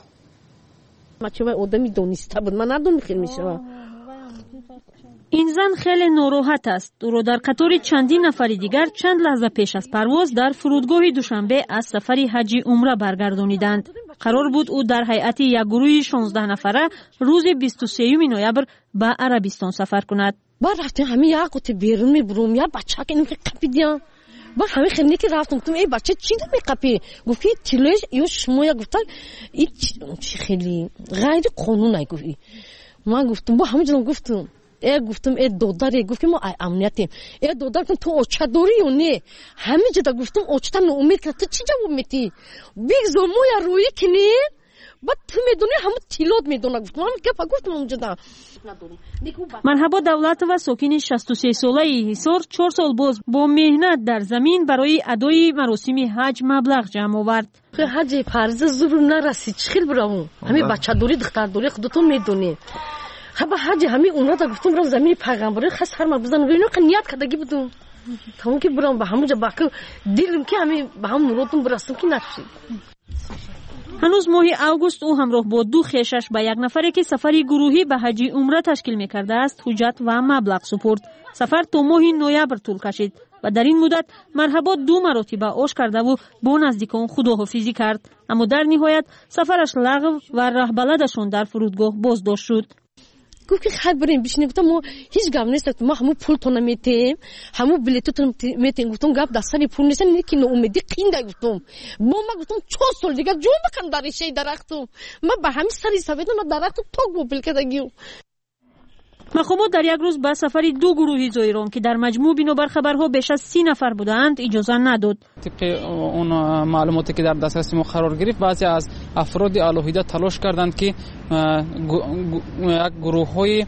مچه آدمی دانسته بود، من ندونم خیلی میشه. این زن خیلی ناراحت است. او را در قطار چندین نفر دیگر چند لحظه پیش از پرواز در فرودگاه دوشنبه از سفری حج عمره برگردانیدند. قرار بود او در هیئت یک گروه شانزده نفره روز بیست و سوم نوامبر به عربستان سفر کند. با رفتیم همین یک قطع بیرون میبرم یا بچه که اینکه قپیدیم. با همین خیلی که رفتم گفتم ای بچه چی دو میقپی؟ گفتی تیلش یا شما یا گفتن این چی خیلی غیر قانونه گفتی. من گفتم با همین جنم گفتم ای گفتم ای دوداری گفتی ما امنیتیم. ای دودار کن تو آچه داری یا نه؟ همین جدا گفتم آچه تا ناامید که تو چی جواب میدی؟ بگذار ما یا روی کنی بعد تو میدونی همون تیلات میدونه. گفتم همین گفت گفتم اونجا دا. مرحبا دولت و ساکن شصت و سه ساله حصار چهار سال باز با مهنت در زمین برای ادای مراسم حج مبلغ جمع آورد. حج فرض ضرور نرسید چخیل برام. همین بچه دوری دختر دوری خودتون میدونی. خب حج همین اونا دا گفتم برام زمین پیغمبر خاص هر مبزن وینو قنیات کردگی بودم. تمام که برام به همونجا باقی دیدم که همین به هم مراتم برستم که نشد. هنوز ماه اوگوست او همراه با دو خویشش به یک نفری که سفری گروهی به حج عمره تشکیل می‌کرده است حجت و مبلغ سپرد. سفر تا ماه نوامبر طول کشید و در این مدت مرحبا دو مرتبه آش کرده و با نزدیکان خداحافظی کرد، اما در نهایت سفرش لغو و رهبلدشان در فرودگاه بازداشت شد. گفت که خیلی بریم بشینیم. گفتم ما هیچ گپ نیست، ما همون پول تو نمیتیم، همون بلیتتون میتیم. گفتم گپ دستانی پول نیست، نیکی ناامیدی قینده. گفتم با ما گفتم چهار سال دیگه جون بکن در شی درختم. ما به همین سری سویدم ما درختم توک بوبل کردگیو. مقامات در یک روز به سفر دو گروهی زایران که در مجموع بنابر خبرها بیش از سی نفر بودند اجازه نداد. طبق اون معلوماتی که در دسترس ما قرار گرفت بعضی از افراد الوهیده تلاش کردند که یک گروه‌های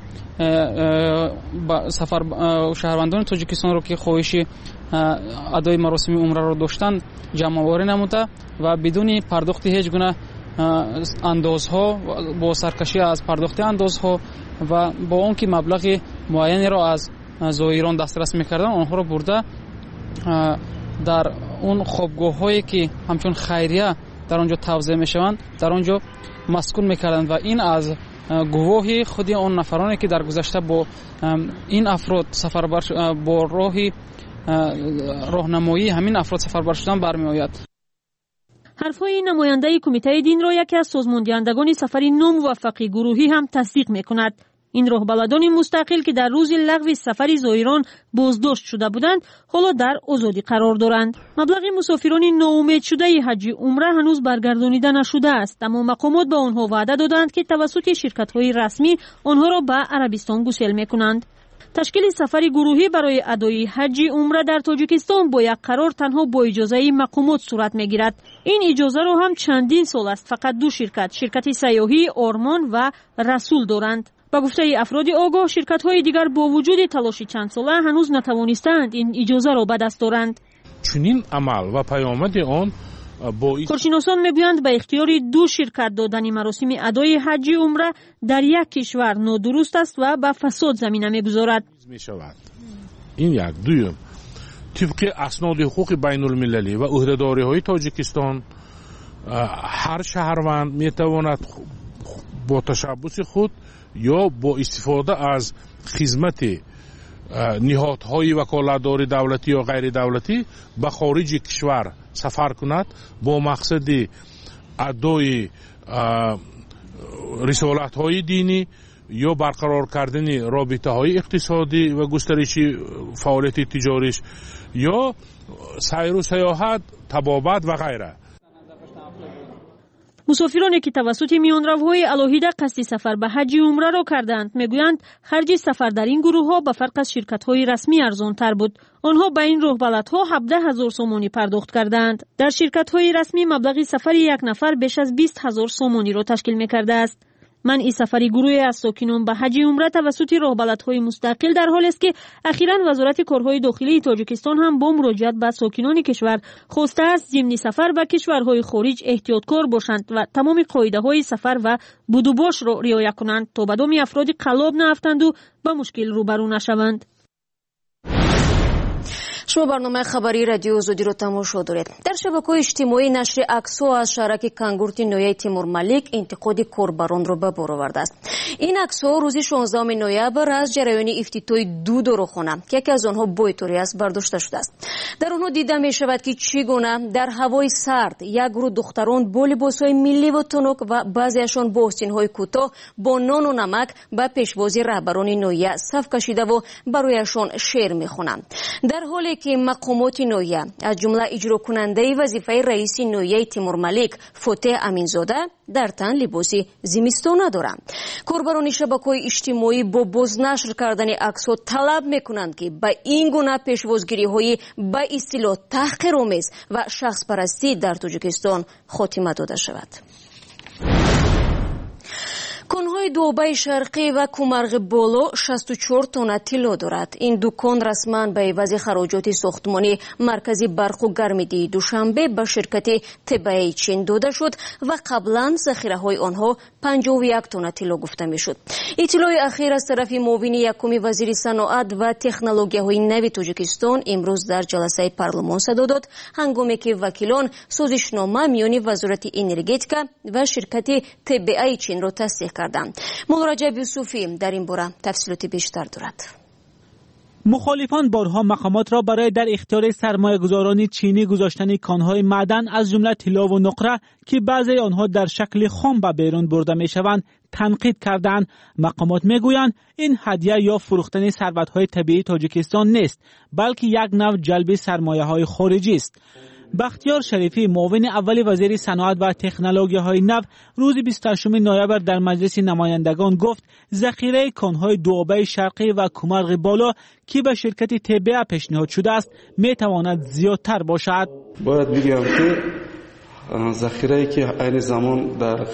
سفر شهروندان تاجیکستان رو که خواهش ادای مراسم عمره رو داشتند جمع آوری نموده و بدون پرداخت هیچ گونه اندازها با سرکشی از پرداخت اندازها و با اون که مبلغ معینی را از زایران دسترس می‌کردن آنها را برده در اون خوابگاه‌هایی که همچون خیریه در آنجا توزیع می‌شوند در آنجا مسکون می‌کردند و این از گواهی خود اون نفرانی که در گذشته با این افراد سفر با راهی راهنمایی همین افراد سفر بر شدن برمی‌آید. حرفهای نماینده کمیته دین را یکی از سازماندهندگان سفری ناموفق گروهی هم تصدیق می‌کند. این راهبلدان مستقل که در روز لغو سفر زایران بازداشت شده بودند حالا در آزادی قرار دارند. مبلغ مسافران ناامید شده حج عمره هنوز برگردانیده نشده است، اما مقامات به آنها وعده دادند که توسط شرکت‌های رسمی آنها را به عربستان گسیل می‌کنند. تشکیل سفر گروهی برای ادای حج عمره در تاجیکستان با یک قرار تنها با اجازه مقامات صورت میگیرد. این اجازه را هم چندین سال است فقط دو شرکت، شرکت سیاحی آرمان و رسول دارند. با گفته افراد آگاه شرکت‌های دیگر با وجود تلاش چند ساله هنوز نتوانستند این اجازه را به دست دارند. چنین عمل و پیامد آن کارشناسان میگویند به اختیار دو شرکت دادن مراسم ادای حج عمره در یک کشور نادرست است و به فساد زمینه میگذارد. این یک دویم طبق اسناد حقوق بین المللی و عهده‌داری های تاجیکستان هر شهروند میتواند با تشبث خود یا با استفاده از خدمت نهادهای وکالتداری دولتی یا غیر دولتی به خارج کشور سفر کند با مقصد ادای رسالت های دینی یا برقرار کردن رابطه های اقتصادی و گسترش فعالیت تجاریش یا سیر و سیاحت، طبابت و غیره. مسافرانی که توسط میانروهای الوهیده قصد سفر به حج عمره را کردند میگویند خرج سفر در این گروه ها به فرق از شرکت های رسمی ارزان تر بود. آنها به این راهبلدها هفده هزار سومانی پرداخت کردند. در شرکت های رسمی مبلغ سفر یک نفر بیش از بیست هزار سومانی را تشکیل میکرده است. منع سفری گروهی از ساکنان به حج عمره توسط راهبلدهای مستقل در حالی است که اخیراً وزارت کارهای داخلی تاجیکستان هم با مراجعت به ساکنان کشور خواسته است ضمن سفر به کشورهای خارج احتیاطکار باشند و تمام قاعده‌های سفر و بودوباش را رعایت کنند تا به دام افراد قلاب نیفتند و با مشکل روبرو نشوند. شما برنامه خبری رادیو آزادی رو تماشا دارید. در شبکه‌های اجتماعی نشر عکس‌ها از شهرک کانگورت نویای تیمور ملیک انتقاد کاربران را به بار آورده است. این عکس‌ها روز شانزدهم نوامبر از جریان افتتاح دو داروخانه که یکی از آنها بویتوری است برداشته شده است. در آنها دیده می‌شود که چگونه در هوای سرد یک گروه دختران با لباس‌های ملی و تنک و بعضی‌شان با آستین‌های کوتاه با نان و نمک به پیشوازی رهبران نویه صف کشیده و برایشان شعر می‌خوانند. در حالی که مقامات نویه از جمله اجرا کننده وظیفه رئیس نویه تیمور ملیک فتح امینزاده در تن لباسی زمستانه دارند. کاربران شبکه‌های اجتماعی با بازنشر کردن عکس‌ها طلب می‌کنند که به این گونه پیشوازگیری‌های به اصطلاح تحقیرآمیز و شخص پرستی در تاجیکستان خاتمه داده شود. کان‌های دوبه شرقی و کومرغ بالو شصت و چهار تن طلا دارد. این دو کان رسما به عوض خراجات ساختمانی مرکزی برق و گرمیدهی دوشنبه به شرکت تبعی چین داده شد و قبلا ذخیره‌های آنها پنجاه و یک تن طلا گفته میشد. اطلاع اخیر از طرف معاون یکم وزیر صنعت و تکنولوژی‌های نو تاجیکستان امروز در جلسه پارلمان صدا داد، هنگامی که وکیلان سازشنامه میان وزارت انرژتیکا و شرکت تبعی چین را تصدیق کردند. مولا رجب یوسفی در این باره تفصیلات بیشتر دارد. مخالفان بارها مقامات را برای در اختیار سرمایه‌گذاران چینی گذاشتن کان‌های معدن از جمله طلا و نقره که بعضی آنها در شکل خام به بیرون برده می‌شوند تنقید کردند. مقامات می‌گویند این هدیه یا فروختن ثروت‌های طبیعی تاجیکستان نیست، بلکه یک نوع جلب سرمایه‌های خارجی است. بختیار شریفی معاون اول وزیر صنعت و تکنولوژی‌های نو روز بیست و هشتم نوامبر در مجلس نمایندگان گفت ذخیره کان‌های دوآبه شرقی و کومرغ بالا که به شرکت تبع پیشنهاد شده است میتواند زیادتر باشد. باید بگم که ذخیره‌ای که عین زمان در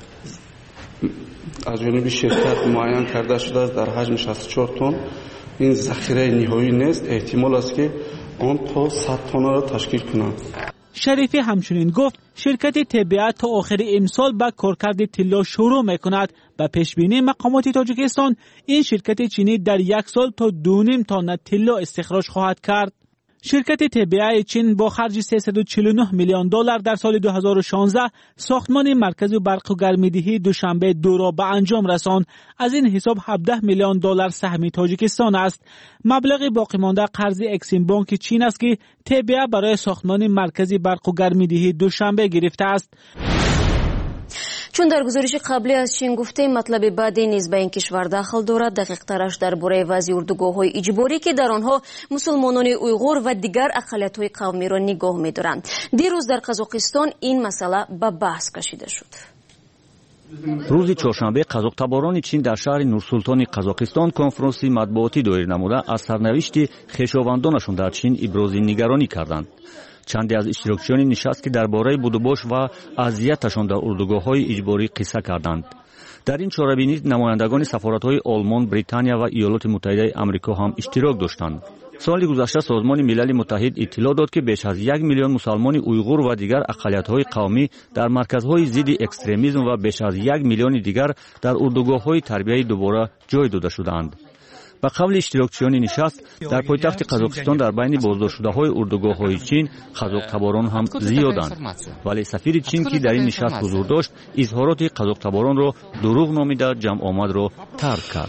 از جانب شرکت معین کرده شده است در حجم شصت و چهار تن، این ذخیره نهایی نیست. احتمال است که آن تا صد تن را تشکیل کنند. شریفی همچنین گفت شرکت تبع تا آخر امسال به کارکرد طلا شروع میکند. به پیشبینی مقامات تاجیکستان این شرکت چینی در یک سال تا دو نیم تن طلا استخراج خواهد کرد. شرکت تبع چین با خرج سیصد و چهل و نه میلیون دلار در سال دو هزار و شانزده ساختمان مرکز برق و گرمیدهی دوشنبه دو را به انجام رساند. از این حساب هفده میلیون دلار سهم تاجیکستان است. مبلغ باقی مانده قرض اکسیم بانک چین است که تبع برای ساختمان مرکز برق و گرمیدهی دوشنبه گرفته است. چون در گزارش قبلی از چین گفته مطلب بعدی نیز به این کشور داخل دارد، دقیق ترش درباره وضع اردوگاه‌های اجباری که در آنها مسلمانان اویغور و دیگر اقلیت‌های قومی را نگاه می‌دارند. دیروز در قزاقستان این مسئله به بحث کشیده شد. روز چهارشنبه قزاق‌تباران چین در شهر نورسولطان قزاقستان کنفرانسی مطبوعاتی دایر نموده از سرنوشت خویشاوندانشان در چین ابراز نگرانی کردند. چندی از اشتراکچیان نشست که درباره بودوباش و اذیتشان در اردوگاه‌های اجباری قصه کردند. در این چاره‌بینی نمایندگان سفارت‌های آلمان، بریتانیا و ایالات متحده آمریکا هم اشتراک داشتند. سال گذشته سازمان ملل متحد اطلاع داد که بیش از یک میلیون مسلمان اویغور و دیگر اقلیت‌های قومی در مرکزهای ضد اکستریمیسم و بیش از یک میلیون دیگر در اردوگاه‌های تربیه دوباره جای داده شدند. به قول اشتراکچیان نشست در پایتخت قزاقستان در بین بازداشت‌شده‌های اردوگاه‌های چین قزاق‌تباران هم زیادند، ولی سفیر چین که در این نشست حضور داشت اظهارات قزاق‌تباران را دروغ نامیده جمع آمد را ترک کرد.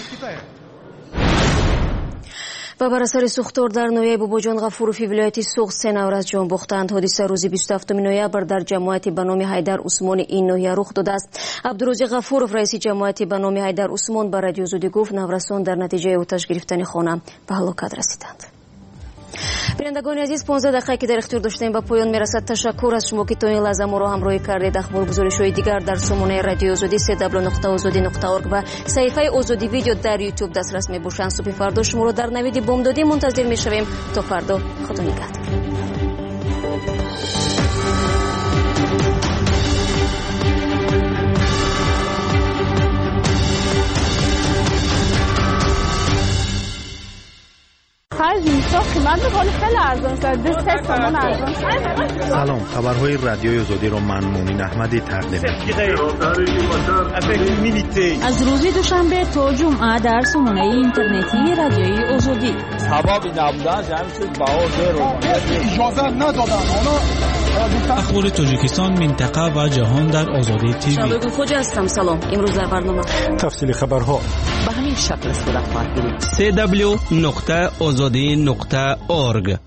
و بر اثر سوختار در نویه باباجان غفوروفی ولایت سوغ سه نفر از جان باختند. حادثه روز بیست و هفتم نوامبر در جماعت به نام حیدر عثمان این نویه رخ داده است. عبدالرازق غفورов رئیس جماعت به نام حیدر عثمان به رادیو آزادی گفت نورسان در نتیجه آتش گرفتن خانه به هلاکت رسیدند. بینندگان عزیز، پانزده دقیقه که در اختیار داشتیم به پایان میرسد. تشکر از شما که تا این لحظه ما را همراهی کردید. اخبار گزارش‌های دیگر در سامانه رادیو آزادی سه دبلیو نقطه آزادی نقطه اورگ و صفحه آزادی ویدیو در یوتیوب دسترس می‌باشند. صبح فردا شما را در نوید بامدادی منتظر می‌شویم. تا فردا، خدا نگهدار. خرج میشه قیمت ولی خیلی ارزان است. دو سه تومن ارزان. سلام، خبرهای رادیوی آزادی رو من مونین احمدی تقدیم می‌کنم. از روز دوشنبه تا جمعه در سامانه اینترنتی رادیوی آزادی. سبب نبودن جمع شد بهار رو اجازه ندادن. اخبار تاجیکستان، منطقه و جهان در آزادی تیوی. شبکه خوج هستم. سلام. امروز در برنامه تفصیل خبرها به همین شکل است در فرهنگ سی دبلیو نقطه آزادی نقطه اورگ.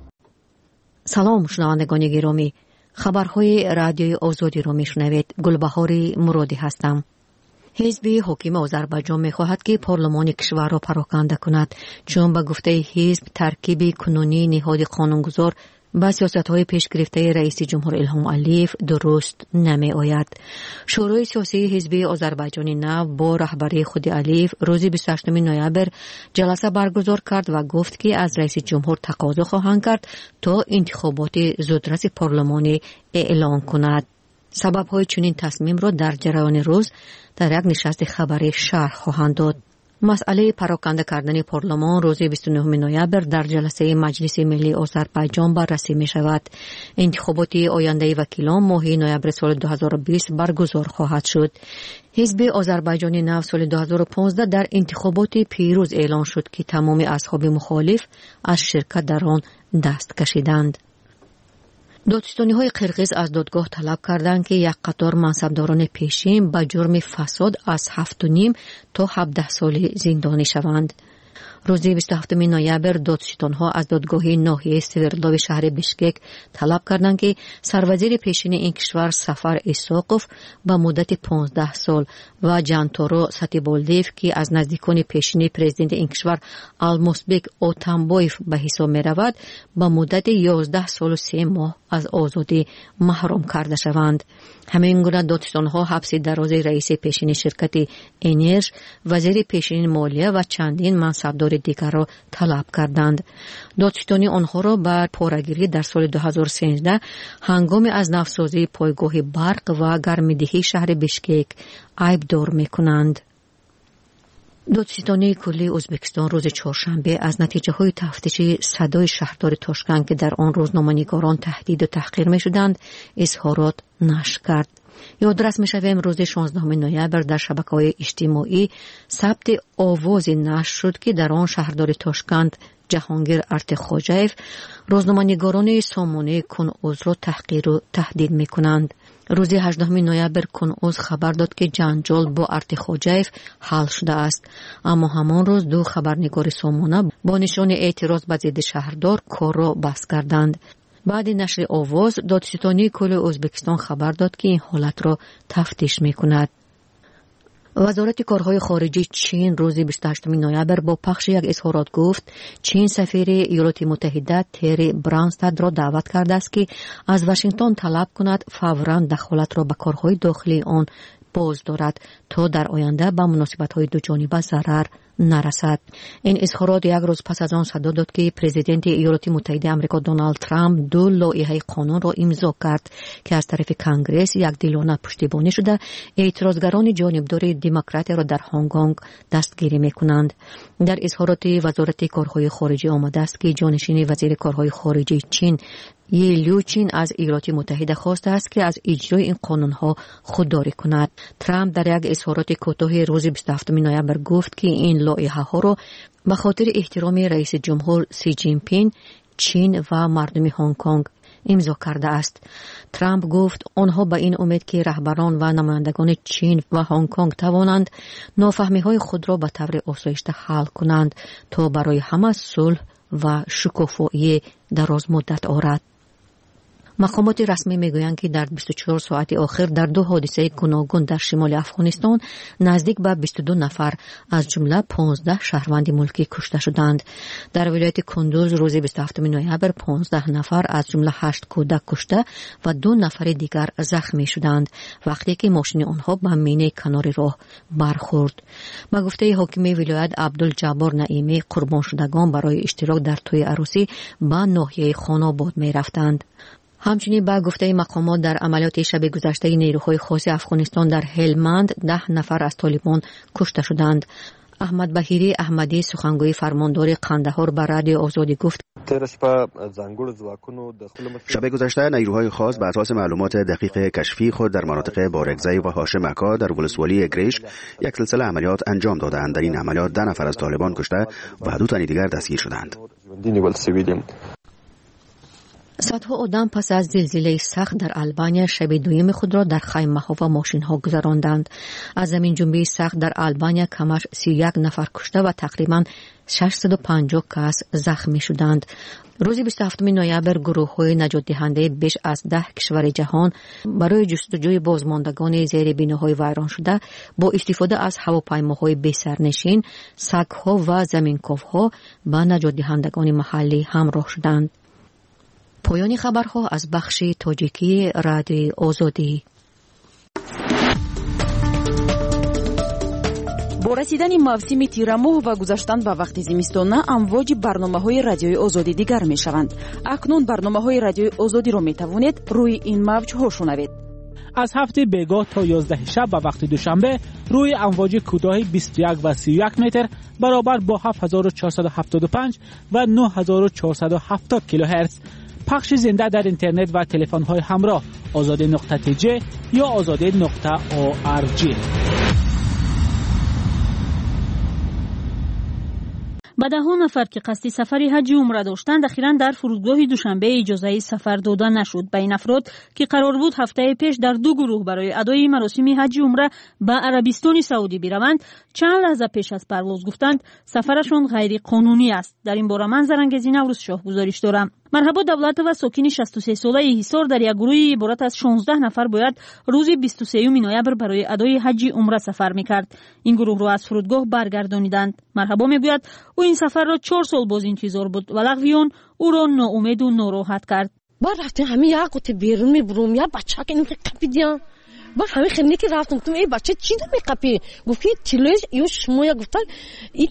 سلام شنوندگان گرامی، خبرهای رادیوی آزادی را میشنوید. گلبهاری مرادی هستم. حزب حاکم آذربایجان می‌خواهد که پارلمان کشور را پراکنده کند، چون به گفته حزب ترکیب کنونی نهاد قانونگذار با سیاست‌های پیش گرفته رئیس جمهور الهام علیف درست نمی‌آید. شورای سیاسی حزب آذربایجان نو با رهبری خود علیف روز بیست و هشتم نوامبر جلسه برگزار کرد و گفت که از رئیس جمهور تقاضا خواهند کرد تا انتخابات زودرس پارلمانی اعلان کند. سبب‌های چنین تصمیم را در جریان روز در یک نشست خبری شرح خواهند داد. مسئله پراکنده کردن پارلمان روز بیست و نهم نوامبر در جلسه مجلس ملی آذربایجان بررسی می شود. انتخابات آینده وکیلان ماه نوامبر سال دو هزار و بیست برگزار خواهد شد. حزب آذربایجان نو سال دو هزار و پانزده در انتخابات پیروز اعلان شد که تمام اصحاب مخالف از شرکت در آن دست کشیدند. دادستانی های قرقیز از دادگاه طلب کردند که یک قطار منصبداران پیشین به جرم فساد از هفت و نیم تا هفده سال زندانی شوند. روز بیست و هفتم نوامبر دادستان‌ها از دادگاه ناحیه سوردلو شهر بشکک طلب کردند که سروزیر پیشین این کشور سفر اساقوف به مدت پانزده سال و جانتورو ساتیبولدیف که از نزدیکان پیشین پرزیدنت این کشور المسبک اوتانبایف به حساب می‌رود به مدت یازده سال و سه ماه از آزادی محروم کرده شوند. همین گونه دادستان‌ها حبس دراز رئیس پیشین شرکت انرژ، وزیر پیشین مالیه و چندین منصبدار دیگر را طلب کردند. دادستانی آنها را بر پاره‌گیری در سال دو هزار و سیزده هنگام از نوسازی پایگاه برق و گرم‌دهی شهر بشکک عیبدار می‌کنند. دادستانی کلی ازبکستان روز چهارشنبه از نتیجه های تفتیش صدای شهردار تاشکند که در آن روزنامه‌نگاران تهدید و تحقیر می‌شدند اظهارات نشر کرد. یادرس می‌شویم روز شانزدهم نوامبر در شبکه‌های اجتماعی ثبت آوازی نشر شد که در آن شهردار تاشکند جهانگیر ارتخوجایف روزنامه‌نگاران سامانه کنعوز را تحقیر و تهدید می‌کنند. روز هجدهم نوامبر کنعوز خبر داد که جنجال با ارتخوجایف حل شده است، اما همان روز دو خبرنگار سامانه با نشان اعتراض به ضد شهردار کار را بس کردند. بعد نشر آواز دادستانی کل ازبکستان خبر داد که این حالت را تفتیش می‌کند. وزارت کارهای خارجه چین روز بیست و هشتم نوامبر با پخش یک اظهارات گفت چین سفیر ایالات متحده تری برانستاد را دعوت کرده است که از واشنگتن طلب کند فوراً دخالت را به کارهای داخلی آن باز دارد تا در آینده به مناسبت‌های دو جانبه ضرر نرسد. این اظهارات یک روز پس از آن صدا داد که پرزیدنت ایالات متحده آمریکا دونالد ترامپ دو لایحه قانون را امضا کرد که از طرف کنگره یک دیلانه پشتیبانی شده اعتراضگران جانبدار دموکرات را در هنگ کنگ دستگیری می‌کنند. در اظهارات وزارت کارهای خارجه آمده است که جانشین وزیر کارهای خارجه چین یی لیوچین از ایالات متحده خواسته است که از اجرای این قانون‌ها خودداری کند. ترامپ در یک اظهارات کوتاه روز بیست و هفتم نوامبر گفت که این لایحه‌ها را به خاطر احترام رئیس جمهور سی جین پینگ، چین و مردم هنگ کنگ امضا کرده است. ترامپ گفت آنها به این امید که رهبران و نمایندگان چین و هنگ کنگ توانند نافهمی‌های خود را به طور آسایشته حل کنند تا برای همه صلح و شکوفایی دراز مدت آرد. مقامات رسمی میگویند که در بیست و چهار ساعت آخر در دو حادثه گوناگون در شمال افغانستان نزدیک به بیست و دو نفر از جمله پانزده شهروند ملکی کشته شدند. در ولایت کندوز روز بیست و هفتم نوامبر پانزده نفر از جمله هشت کودک کشته و دو نفر دیگر زخمی شدند وقتی که ماشین آنها به مینه کنار راه برخورد. به گفته حاکم ولایت عبدالجبار نعیمی، قربان شدگان برای اشتراک در توی عروسی به ناحیه خاناباد می رفتند. همچنین با گفته مقامات در عملیات شب گذشته نیروهای خاص افغانستان در هلمند ده نفر از طالبان کشته شدند. احمد بهیری احمدی سخنگوی فرماندار قندهار به رادیو آزادی گفت شب گذشته نیروهای خاص بر اساس معلومات دقیق کشفی خود در مناطق بارگزای و هاشم اکا در ولسوالی گریش یک سلسله عملیات انجام دادند. در این عملیات ده نفر از طالبان کشته و دو تن دیگر دستگیر شدند. صدها آدم پس از زلزله سخت در آلبانیا شب دویم خود را در خیمه‌ها و ماشین‌ها گذراندند. از زمین جنبه سخت در آلبانیا کمش سی و یک نفر کشته و تقریباً ششصد و پنجاه کس زخمی شدند. روز بیست و هفتم نوامبر گروه‌های نجات دهنده بیش از ده کشور جهان برای جستجوی بازماندگان زیر بناهای ویران شده با استفاده از هواپیماهای بی‌سرنشین، سگ‌ها و زمین‌کوب‌ها با نجات دهندگان محلی همراه شدند. پایان خبرها از بخش تاجیکی رادیو آزادی. با رسیدن موسم تیرماه و گذشتن به وقت زمستانه امواج برنامه‌های رادیوی آزادی دیگر می‌شوند. اکنون برنامه‌های رادیوی آزادی را می‌توانید روی این موج‌ها شنوید. از هفته بیگاه تا یازده شب و وقت دوشنبه روی امواج کوتاه بیست و یک و سی و یک متر برابر با هفت هزار و چهارصد و هفتاد و پنج و نه هزار و چهارصد و هفتاد کیلوهرتز پخش زنده در اینترنت و تلفن‌های همراه آزادی نقطه تی جی یا آزادی نقطه او آر جی. به ده نفر که قصد سفر حج و عمره داشتند اخیراً در فرودگاه دوشنبه اجازه سفر داده نشد. بین افراد که قرار بود هفته پیش در دو گروه برای ادای مراسم حج و عمره به عربستان سعودی بروند، چند لحظه پیش از پرواز گفتند سفرشون غیر قانونی است. در این باره من زرنگزی نوروز شاه گزارش دارم. مرحبا دولت و ساکن شصت و سه ساله حصار در یک گروه عبارت از شانزده نفر باید روز بیست و سه نوامبر برای ادای حج عمره سفر میکرد. این گروه را از فرودگاه برگردانیدند. مرحبا میگوید او این سفر را چهار سال باز انتظار بود و لغو آن او را ناامید و ناراحت کرد. بعد رفتیم همین یک قطع بیرون میبرم یا بچه که اینو قپیدیم. بعد همین خیلی که رفتم گفتم ای بچه چی دو میقپی؟ گفتی تیلوش یا شما یا گفتن این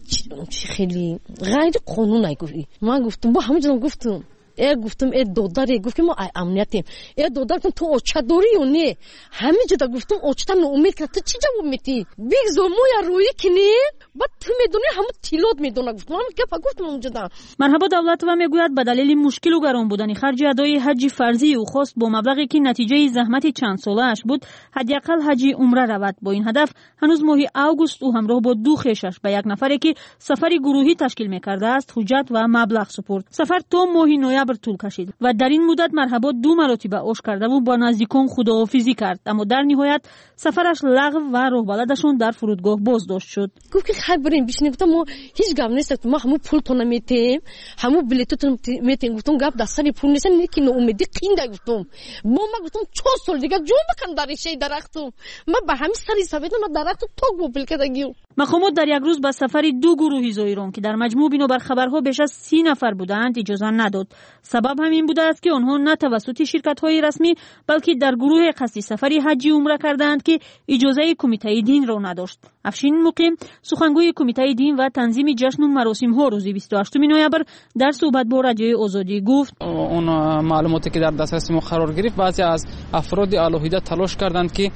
خیلی غیر قانونی گفتی. من گفتم با همین جنم گفتم ای گفتم ای دوداری گفت که ما امنیتیم ای دودار کن تو اوچه داری یا نه همین جدا گفتم اوچه نو امید کرد تو چی جواب میدی بیگزو مویا روی کنی بعد تو میدونی همون تیلود میدونه گفتم من گفت گفتم اونجا. مرحبا دولت و میگوید به دلیل مشکل و گران بودن خرج ادای حج فرضی او خواست با مبلغی که نتیجه زحمت چند ساله اش بود حداقل حج عمره رود. با این هدف هنوز ماه آگوست او همراه با دو خویشش به یک نفری که سفر گروهی تشکیل میکرده است حجت و مبلغ سپرد. سفر تا ماه نوامبر طول کشید و در این مدت مرحبا دو مرتبه اوش کرده و با نزدیکان خداحافظی کرد، اما در نهایت سفرش لغو و راهبلدشون در فرودگاه بازداشت شد. گفت که خیلی بریم بیشتر گفتم ما هیچ گپ نیست ما همون پول تو نمیتیم همون بلیطتون میتیم گفتم گپ دستانی پول نیست نیکی ناامیدی قینده گفتم با ما گفتم چهار سال دیگه جو بکن در شی درختم ما به همین سری سویدم ما درخت تو گوبل کردگیو. مقامات در یک روز به سفر دو گروهی زایران که در مجموع بنابر خبرها بیش از سی نفر بودند اجازه نداد. سبب همین بوده است که آنها نه توسط شرکت‌های رسمی بلکه در گروه قصدی سفری حج عمره کردند که اجازه کمیته دین را نداشت. افشین مقیم سخنگوی کمیته دین و تنظیم جشن و مراسم‌ها روز بیست و هشتم نوامبر در صحبت با رادیوی آزادی گفت اون معلوماتی که در دسترس ما قرار گرفت بعضی از افراد الهیده تلاش کردند که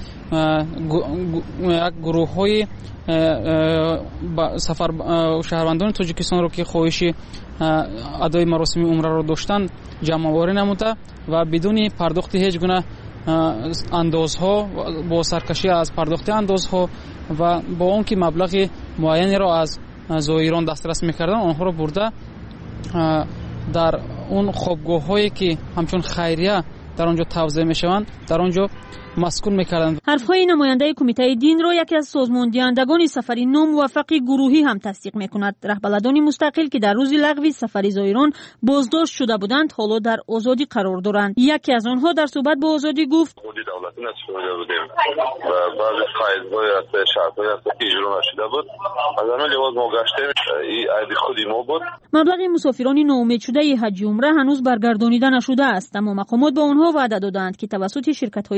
یک گروه‌های سفر شهروندان تاجیکستان رو که خواهش ادای مراسم عمره رو داشتن جمع آوری نموده و بدون پرداخت هیچ گونه اندازها با سرکشی از پرداخت اندازها و با اون که مبلغ معینی را از زائران دسترس می‌کردن آنها را برده در اون خوابگاه‌هایی که همچون خیریه در آنجا توزیع می‌شوند در آنجا مسکون می‌کردند. حرف‌های نماینده کمیته دین را یکی از سازماندهندگان سفر ناموفق گروهی هم تصدیق می‌کند. رهبران مستقل که در روز لغو سفر زائران بازداشت شده بودند حالا در آزادی قرار دارند. یکی از آنها در صحبت با آزادی گفت خودی دولتی نشده بودیم و بعضی قاعده‌های از شرط‌های از اجرا نشده بود. از آن لحاظ ما گشتیم این عید خودی ما بود. مبلغ مسافران ناامید شده حج عمره هنوز برگردانیده نشده است، اما مقامات با آنها وعده دادند که توسط شرکت‌های رسمی آنها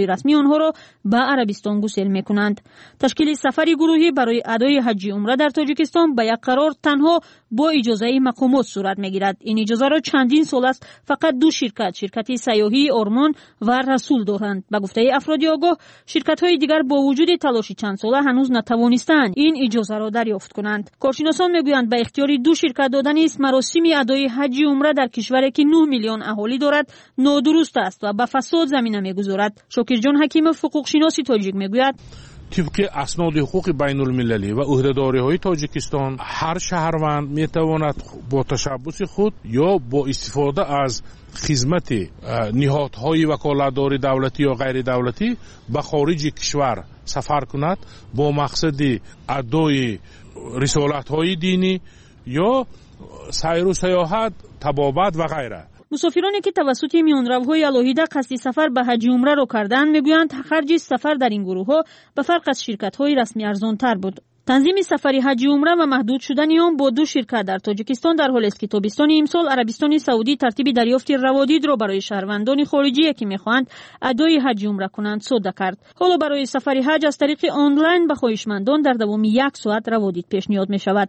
آنها را به عربستان گسیل میکنند. تشکیل سفری گروهی برای ادای حج عمره در تاجیکستان به یک قرار تنها با اجازه مقامات صورت میگیرد. این اجازه را چندین سال است فقط دو شرکت، شرکت سیاحی آرمان و رسول دارند. به گفته افراد آگاه، شرکت های دیگر با وجود تلاش چند ساله هنوز نتوانستند این اجازه را دریافت کنند. کارشناسان میگویند به اختیار دو شرکت دادن است مراسم ادای حج عمره در کشوری که نه میلیون اهالی دارد نادرست است و به فساد زمینه میگذارد. شاکر جان حکیم حقوق شناسی تاجیک میگوید طبق اسناد حقوق بین المللی و عهده‌داری های تاجیکستان هر شهروند میتواند با تشبث خود یا با استفاده از خدمت نهادهای وکالتداری دولتی یا غیر دولتی به خارج کشور سفر کند با مقصد ادای رسالت های دینی یا سیر و سیاحت، طبابت و غیره. مسافرانی که توسط میانروهای الهیده قصد سفر به حج عمره را کردند میگویند خرج سفر در این گروه‌ها به فرق از شرکت‌های رسمی ارزان‌تر بود. تنظیم سفری حج عمره و محدود شدن آن با دو شرکت در تاجیکستان در حالی است که تابستان امسال عربستان سعودی ترتیب دریافت روادید را برای شهروندان خارجی که می‌خواهند ادای حج عمره کنند صادر کرد. حالا برای سفری حج از طریق آنلاین به خواهشمندان در دوام یک ساعت روادید پیشنهاد می‌شود.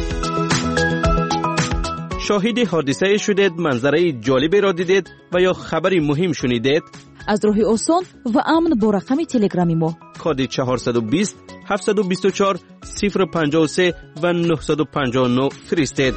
شاهد حادثه شدید، منظره جالبی را دیدید و یا خبری مهم شنیدید؟ از راه آسان و امن با رقم تلگرامی ما کد چهارصد و بیست هفتصد و بیست و چهار صفر پنجاه و سه و نهصد و پنجاه و نه فرستید.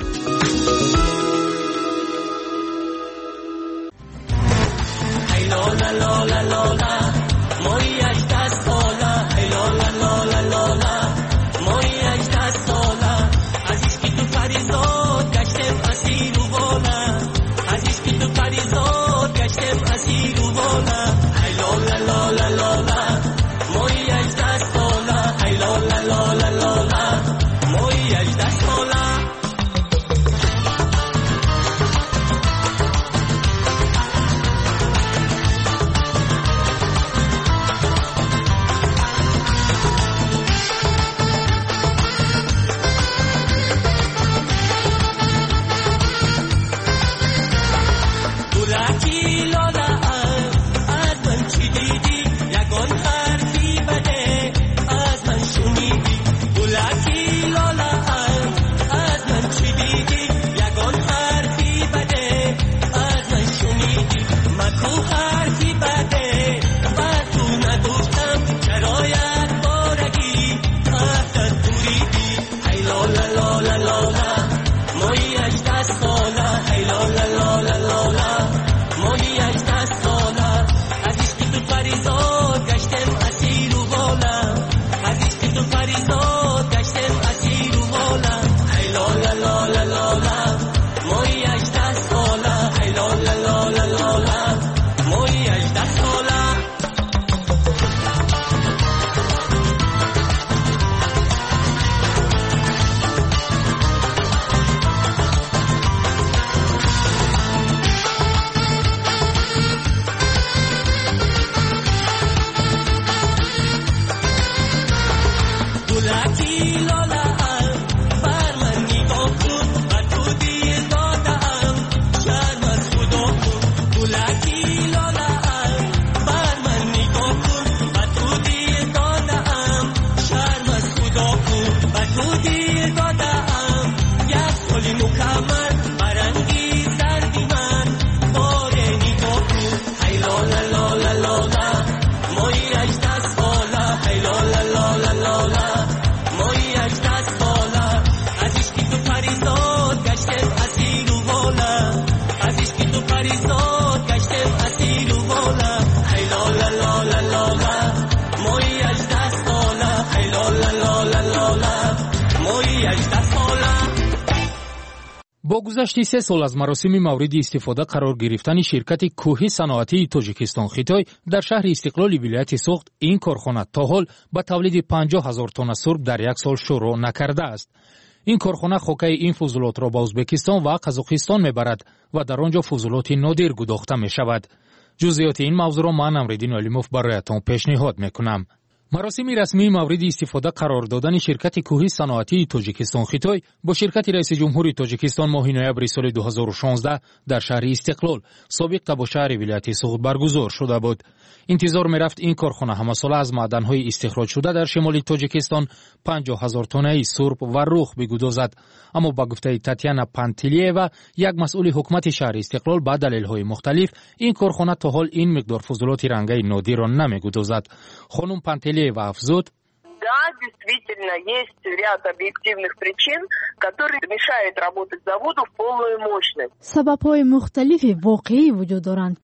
با گذشت سه سال از مراسم مورد استفاده قرار گرفتن شرکت کوهی صنعتی تاجیکستان خیتای در شهر استقلال ولایت سوخت، این کارخانه تا حال به تولید پنجاه هزار تن سرب در یک سال شروع نکرده است. این کارخانه خوکه این فضولات را به ازبکستان و قزاقستان میبرد و در آنجا فضولات نادر گداخته می شود. جزئیات این موضوع را من امردین علیموف برایتان پیشنهاد میکنم. مراسم رسمی مورد استفاده قرار دادن شرکت کوهی صنعتی تاجیکستان خیتای با شرکت رئیس جمهوری تاجیکستان ماه نوامبر سال دو هزار و شانزده در شهر استقلال سابق با شهر ولایت سوخت برگزار شده بود. انتظار می‌رفت این کارخانه همساله از معدن‌های استخراج شده در شمال تاجیکستان پنجاه هزار تنه سرب و رخ بگذارد، اما با گفته تاتیانا پانتلیeva یک مسئول حکومت شهر استقلال با دلایل‌های مختلف این کارخانه تا حال این مقدار فضولات رنگی نادر را نمی‌گذارد. خانم پانتلیeva افزود: Да, действительно, есть ряд объективных причин, которые мешают работать заводу в полную мощность. سبب‌های مختلف واقعی وجود دارند